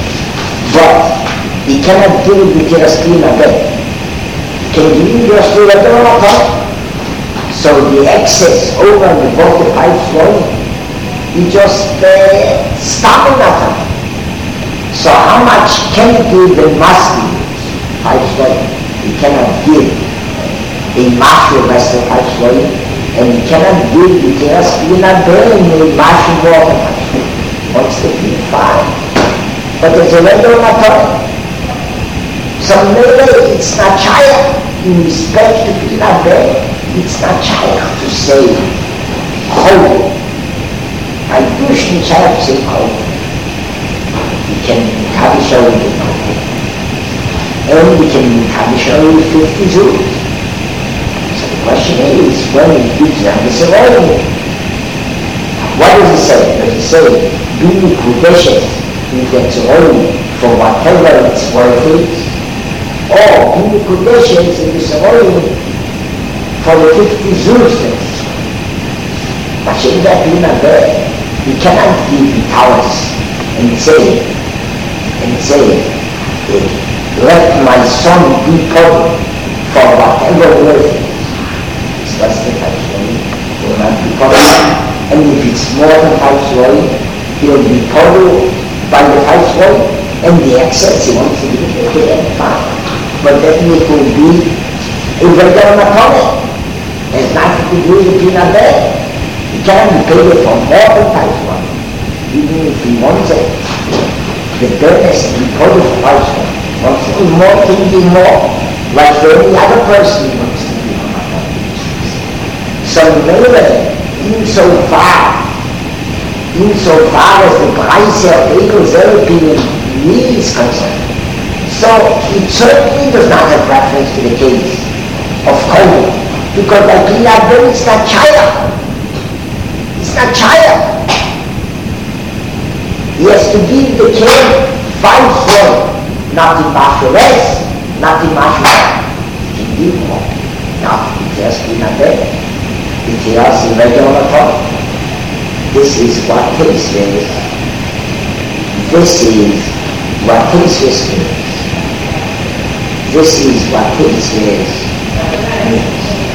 But he cannot give the care still a bear. Can you just do that all the So the excess over and above the five flowing, you just uh, stop nothing. So how much can you give the muscle five flowing? You cannot give a muscle less than five flowing, and you cannot give the gas you're not burning a muscle more than five flowing. What's the big fine? But there's a regular matter. So maybe it's not chaya in respect to be not there. It's not chaya to say holy. I push the chaya to say holy. We can establish our holy. And we can establish our fifty Jews. So the question is, when it gives them the ceremony, what does it say? Does it say, be Kudeshes in the ceremony for whatever its worth is? Or be Kudeshes in the ceremony for the fifty Jews? But should that be not there? You cannot give the towers and say, and say, let my son be poor for whatever worth it is. That's the five slowly. He will not be poor. And if it's more than five slowly, he will be poor by the five slowly, and the excess he wants to give it to him, fine. But then it will be a regular matone. It has nothing to do with the peanut bed. He cannot be paid for more than five slowly, even if he wants it. The bed has to be paid for five slowly. Wants to be more, can be more, like for any other person who wants to be more. So maybe, insofar, insofar as the price of Eagle Zerapin really is concerned, so it certainly does not have reference to the case of Kohen, because like Pilad, it's not Chaya. It's not Chaya. He has to give the king five four. Not in much less, not in much more. He can give more. Now, it has to be not there. It has a regular thought. This is what case is. This is what case is means. This is what case is means.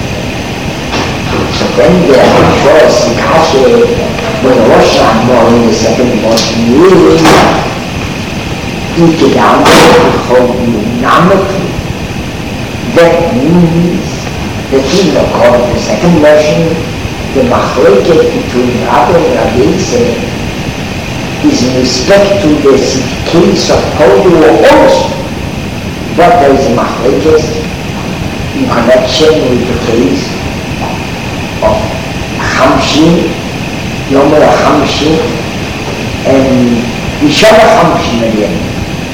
So then the choice, the kasha, when the Rosh Hashanah in the second one, really into down economically. That means that in according to the second version, the machleket between Rabbi and Rabbi Yisrael is in respect to the case of Kodu or Osh, but there is a machleket in connection with the case of Hamshin, Yomer Hamshin, and Yishara Hamshin again.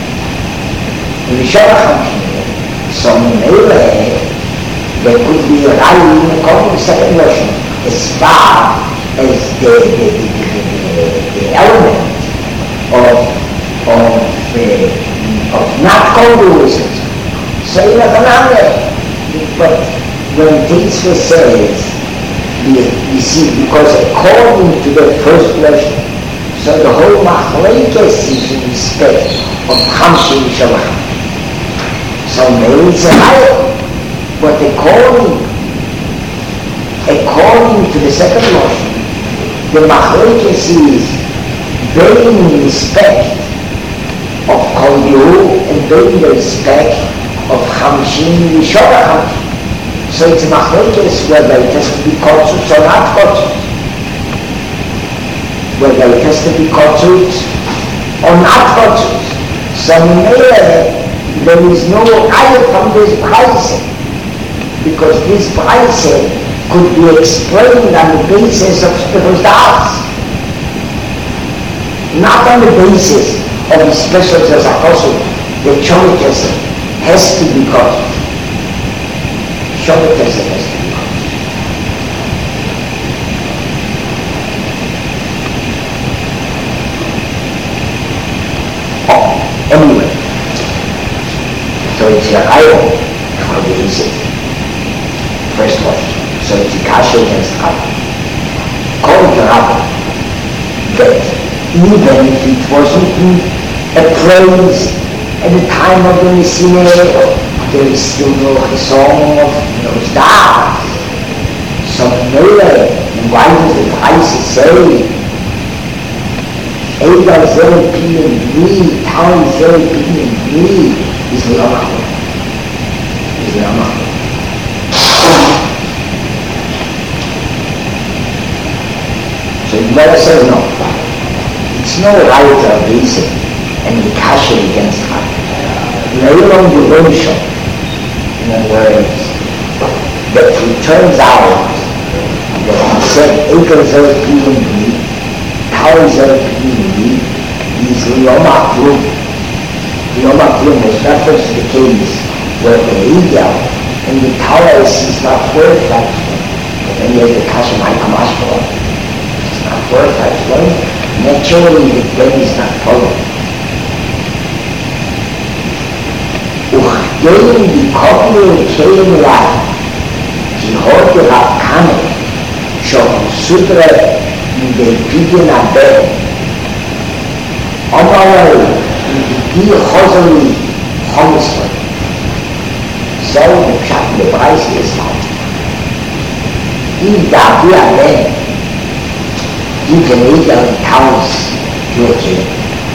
So maybe there could be a rally in according to the second version as far as the, the, the, the, the element of, of, uh, of not congruous. So in a phenomenon, but when Tisva says You, you see, because according to the first version, so the whole machlekes is in respect of Hamshin Shalach. So maybe it's a higher, but according, according to the second version, the machlekes is being in respect of Kol Yehu and being in respect of Hamshin Shalach. So it's a machlekes whether it has to be kotzut or not kotzut. Whether it has to be kotzut or not kotzut. So there, there is no higher from this price, because this price could be explained on the basis of special doubts, not on the basis of the special apostle. The choice has to be kotzut. Show the test of this. Oh, anyway. So it's a iron for the easy. First one. So it's a kasha against Rabbi. According to Rabbi, that even if it wasn't a praise at the time of the Messiah, there is still no song of those doubts. So anyway, why does the price say Egal Zere Piyam Bli, Town Zere Piyam Bli is Lamach. Is Lamach. So the Gemara says no. It's no right or reason and the kasha against her. Later on the Roshah, in other words, that it turns out that he said Ekel Zer Piyam Bli, Tal Zer Piyam Bli is Liyom HaKlum. Liyom HaKlum was reference to the case where the Egel and the Talis is not worth that. But then there's the Kasha Maika Mashpala. It's not worth that. Naturally the brain is not followed. Uchdein di Kopil Keim Lai, ki hote Rav Kame, shom Sutra in the Pidyon Abed, Omalai in the Di Chosali Chomisman. So the Pshat the Preis is now. In Dabi Alem, you can eat on the cows to a king.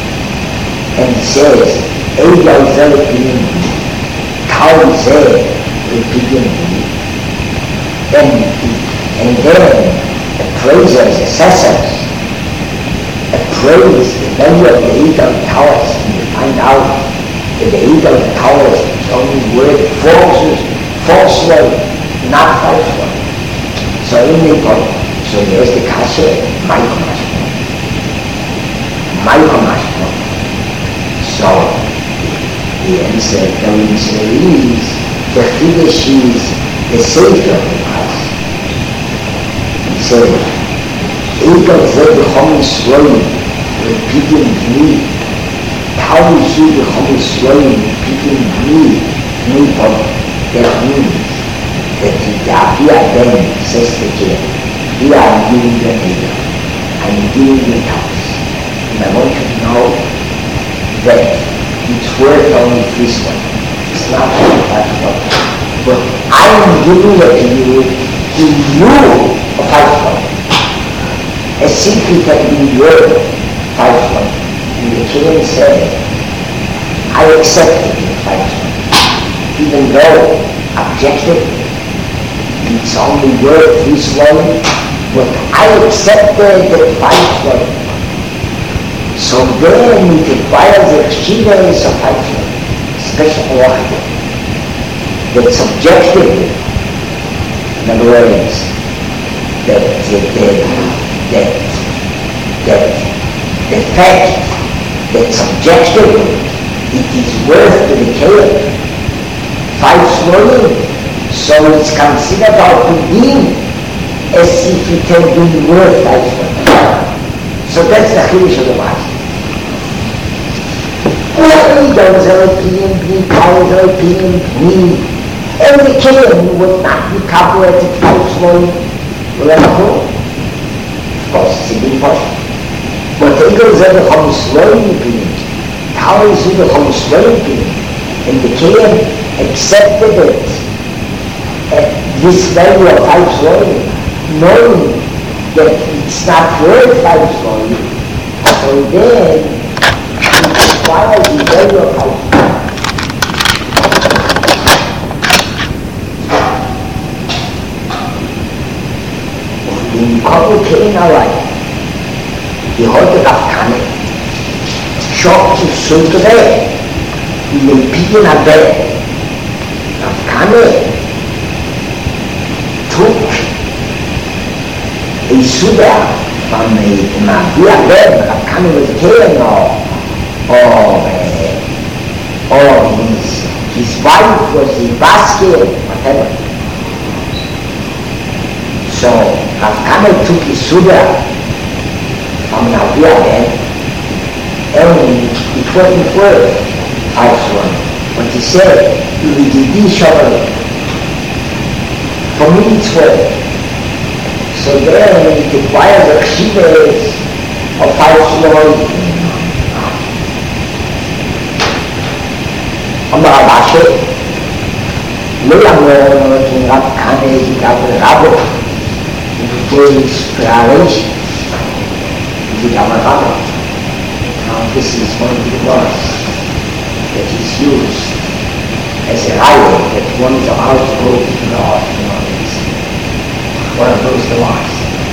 And it says, Egal Zer Piyam Bli, Tal Zer Piyam Bli. And, and then the praisers, assessors, appraise the value of the Egal Towers, and you find out that the Egal Towers is only worth false, false word, not false word. So in the point, so there's the Kasha, Maiko Mashpon. Maiko Mashpon. So, the answer, the answer is, the Chiddush is the Sefer of the Price. He said, Egal Zer B'chom Yisroel, Pidyon Bli, Tal Zu B'chom Yisroel, Pidyon Bli, Nipon. That means that the Abiyah Ben says to King, we are giving the Egal, I'm giving the Talis. And I want you to know that it's worth only this one. It's not only five one. But I am giving it to you, to you, a five one. As if it had been your five one. And the king said, I accept it, five one. Even though objectively it's only worth this one, but I accepted the five one. So then it requires the Chivas of Haifa, special order, that's objective. In other words, that the, the, that, that the fact that's objective, it is worth to the caliph five swollen, so it's considered out to him as if it had been worth five swollen. So that's the Chiddush of the Master. Egal Zer Piyam Bli, Tal Zer Piyam Bli. Every king would not be calculated five swollen. Well, of course, it's a big portion. But the eagles are the Homosloim being, Towers are the Homosloim being, and the King accepted it at this value of five Sloim, knowing that it's not worth five Sloim, so then it requires the value of five Sloim. In Kobu King alive, die heute Rav Kane, schock zu Sundre, in den Pien Abel. Rav Kane took a Suda from a Mabia Abel. Rav Kane was taken of, of, of his, his wife was a basket, whatever. So Rav Kane took his Suda from Mabia Abel, and it wasn't worth five one. But he said, you will do this shovel. For me it's worth. So then it requires a chivas of five one. Amar Abashe, לא יאמר כנראה כאן יגבר רבו, ובגלל ספרש, יגבר רבו. Now this is one of the words that is used as a highway that one is about to go to the hospital. One of those laws.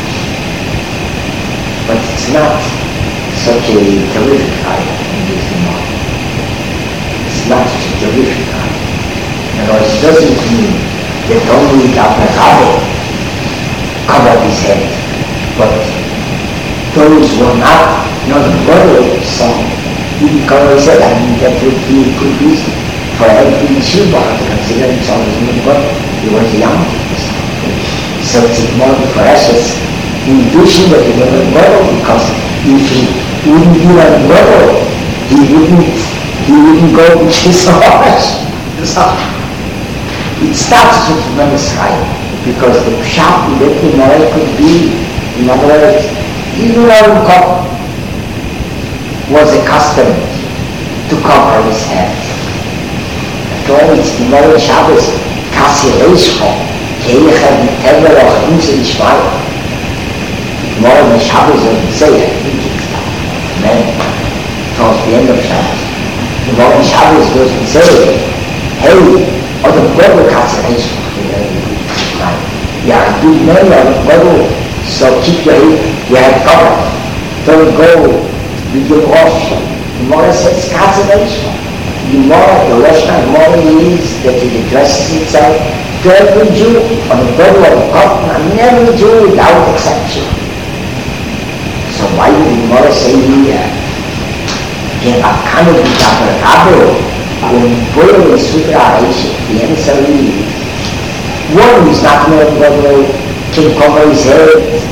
But it's not such a terrific highway in this model. It's not such a terrific highway. In other words, it doesn't mean that only Doctor Rabbe covered his head, but those who are not not brother, so even cover his head. I mean, that would be a good reason for every Shilba to consider himself as a brother. He was a young person. So it's more precious in addition that he was a brother, because if he wouldn't be a brother, he wouldn't, he wouldn't go with his horse. So it starts with tremendous right, because the pshat in that Gemara could be, in other words, even our couple was accustomed to cover his head. After all, it's the Gemara Shabbos, Kasi Reisho, Keilechem, Teveroch, Inse Nishmai. Gemara Shabbos doesn't say it, I think it's that. Amen. Towards the end of Shabbos. Gemara Shabbos doesn't say, hey, or the brother Kasi Reisho, you are a good man, you are a brother, so keep your head, you have covered. Don't go with your wash. The Gemara says conservation. The Gemara, the Lashon Gemara is that it addresses itself to every Jew on the bottom of the cotton, and every Jew without exception. So why did the Gemara say here, Ken Rav Kane b'Davar Rabbo, when Boyer is Sutra Reish, the answer is, one is not going to can cover his head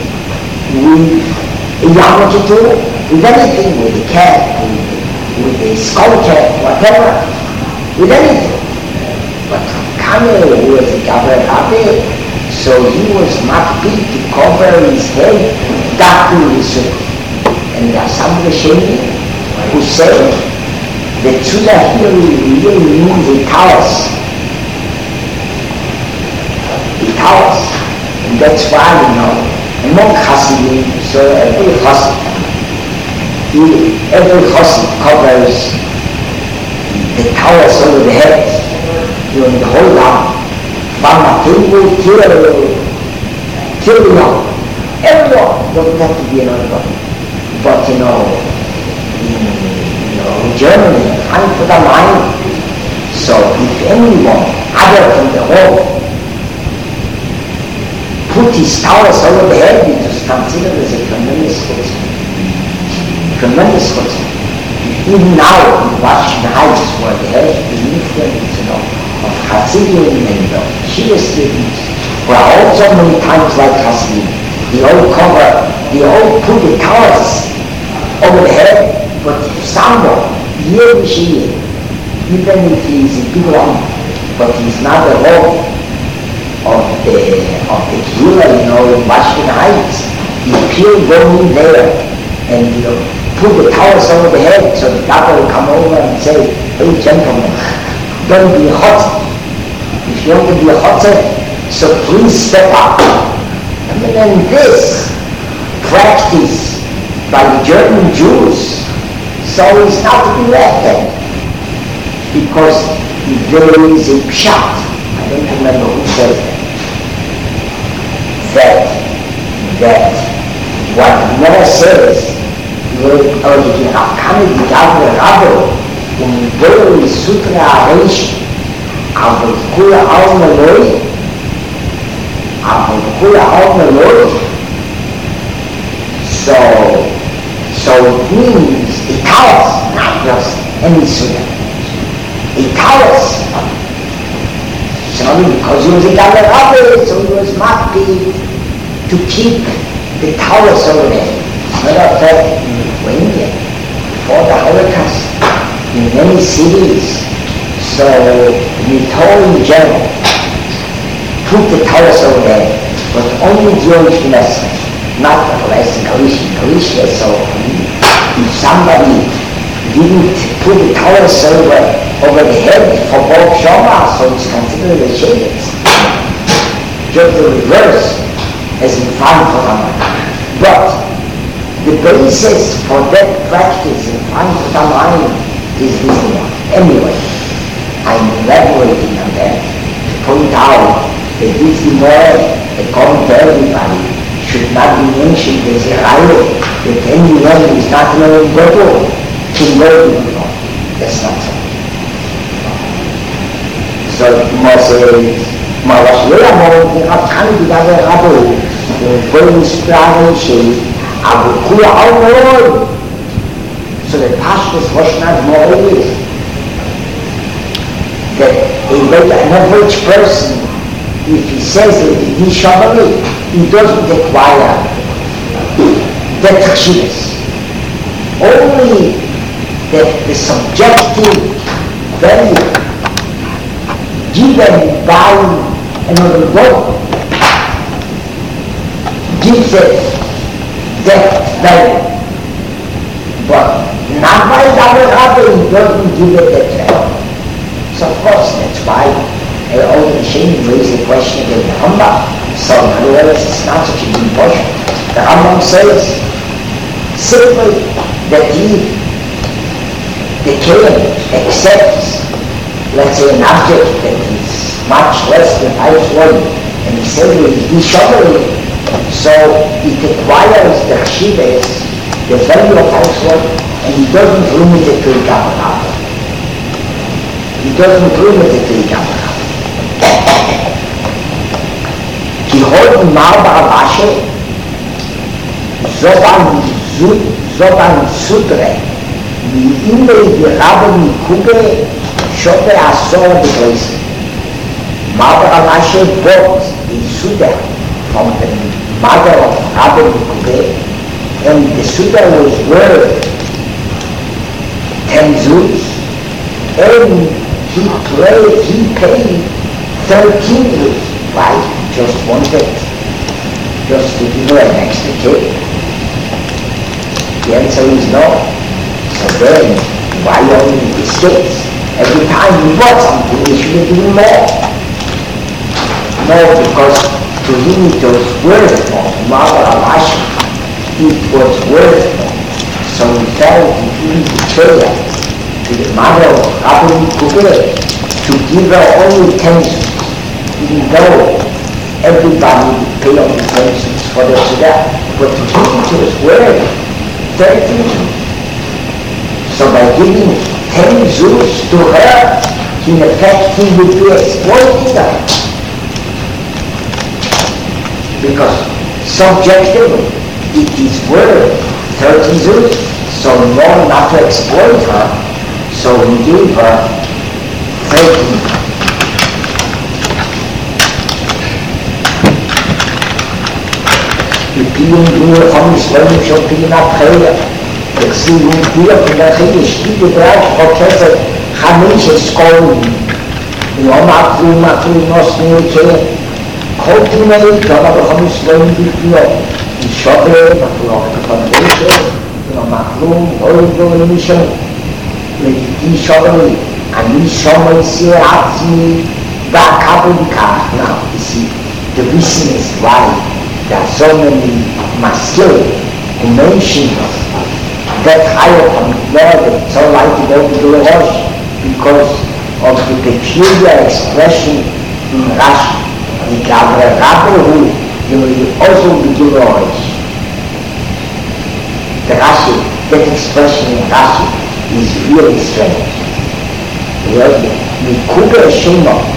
with a yarmulke too, with anything, with a cap, with, with a skull cap, whatever, with anything. But Kane was a Gavar Rabbe, so he was not big to cover his head that to his suit. And there are some Rishonim who say that Tzulah here really means a talus. A talus. And that's why, you know, among Hasidim, so every Hasid, every Hasid covers the towers over the head, you know, the whole arm, from a table till, till the arm. Everyone doesn't have to be another one. But, you know, in, you know, in Germany, Frankfurt am Main, so if anyone other than the whole put his towers over the head, it was considered as a tremendous chutzpah. Tremendous chutzpah. Even now, in Washington Heights, where the head is the influence, you know, of Hasidim and of Shia students, were also many times like Hasidim. They all cover, they all put the towers over the head, but if someone, year with Shia, even if he is a big one, but he's not a whole, of the of the Gila, you know, in Washington Heights. You peel go in there and you put the towels over the head so the doctor will come over and say, hey gentlemen, don't be hot. If you want to be hot, so please step up. I mean, and this practice by the German Jews, so it's not to be left at, because there is a pshat, I don't remember who says that, that, that what Gemara says, or the Afkami Gavre Rabo, um Dori Sutra Arish, aber Kula Alma Loi, aber Kula Alma Loi. So, so it means it tells, not just any Sutra. It tells. So because he was a Gavre Rabo, so he was happy to keep the towers over there. Matter of fact, in Lithuania, before the Holocaust, in many cities, so we told in general, put the towers over there, but only during lesson, not the lesson Galicia. Galicia, so if somebody didn't put the towers over, over the head for both Shoma, so it's considered a shame. Just the reverse, as in front of them. But the basis for that practice in front of the mind is this one. Anyway, I'm elaborating on that to point out that this Gemara, according to everybody, should not be mentioned as a riot, that anyone who is not knowing Goto can go to the Lord. That's not so. So the Gemara says, Ma was leermond, the Rav kann die Gave Rabo, und wollen sprachen Shei, aber Kula auch nur. So the Pashtus Roshnas Moelis, that an average person, if he says that he shabali, he doesn't acquire that chshivas. Only that the subjective value given by another God gives it that value, but not by our Rabbi, he doesn't give it that value. So of course, that's why uh, all the Rishonim raise the question of the Rambam. So in other words, it's not such a big portion. The Rambam says simply that he, the Kohen, accepts, let's say, an object that is much less than five forty, and he says that he's shoveling, so it acquires the chshivas, the value of five forty, and he doesn't limit it to a kappa. He doesn't limit it to a kappa. Ki hoden Marbar Vashe, Zoban Zoban Sudre, mi imre di Rabbe mi Kube, Shote Asor de Gleisi. Marbar Vashe bought a Suda from the mother of Rabbe mi Kube, and the Suda was worth ten zuz, and he played, he paid thirteen zuz. Why? Just wanted just to give her an extra cake. The answer is no. So then, why only in this case? Every time he bought something, he should have given more. No, because to him it was worth more. Mother Alashi, it was worth more. So he felt it in betrayal to the mother of Rabbi Kubeh to give her only ten cents. Even though everybody would pay off the pensions for the Suda, but to him it was worth thirteen. So by giving ten zuz to her, in effect he would be exploiting her. Because subjectively it is worth thirty zuz, so in order not to exploit her, so he gave her thirteen. ופילים דור חום שלום שופים אחריה תקסיבו פילה פלחי ישתי בדרך חוקפת חמש אסכולים ויום עקבו מקלו נוסני יקה Ultimately, John Abraham is going to be in Shobe, Makulok, Foundation, you know, Maklum, Oigo, Mission, in Shobe, and we Shobe, see, Atmi, Bakabika. Now, you see, the reason is why there are so many masculine who mention that higher from there that it's all right to go to the Rosh because of the peculiar expression in Rashi. The Gavra Rabbi who will also be the Rosh. The Rashi, that expression in Rashi is really strange. The Kuba Shema.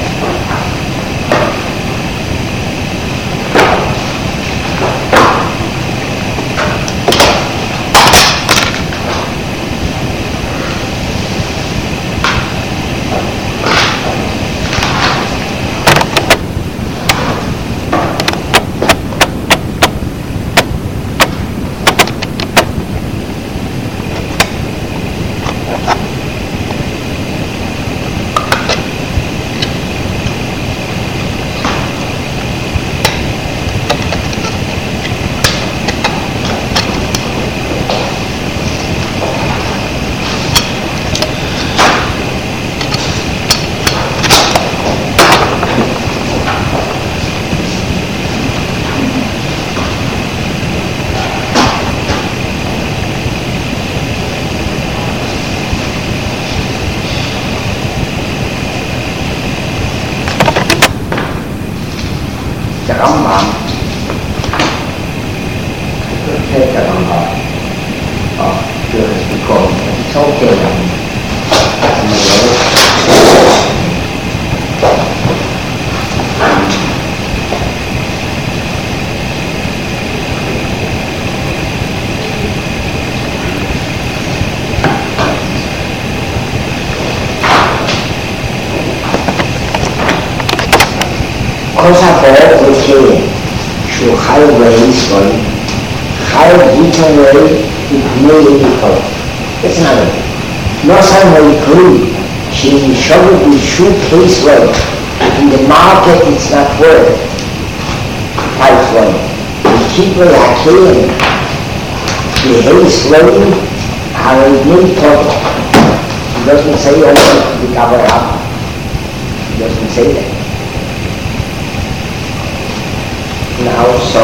Cosa per perché su highway story, highway way it may difficult. It's not it. No some way clear. She showed the shoe case way. In the market it's not worth five way. The cheaper I can the hay slowly how it may talk. He doesn't say oh the cover up. He doesn't say that. Now, so,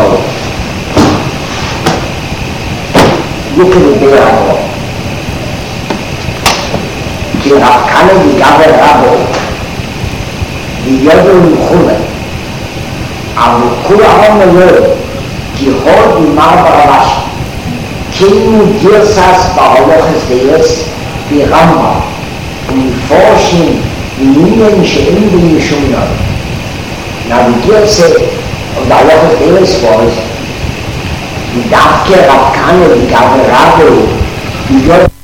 look at the Be'avo. The Rafkana, the Gaber Rabo, the Yodu Mchule, and the Kula on the road, the Hord, the Marbarabash, King Girsas, Baholoches Deis, the Ramba, the Forschung, the Nimen, Shein, the Yeshumna. Now, the Girsas, und da auch das was die Dachke Rafkane, die Gaberabo, die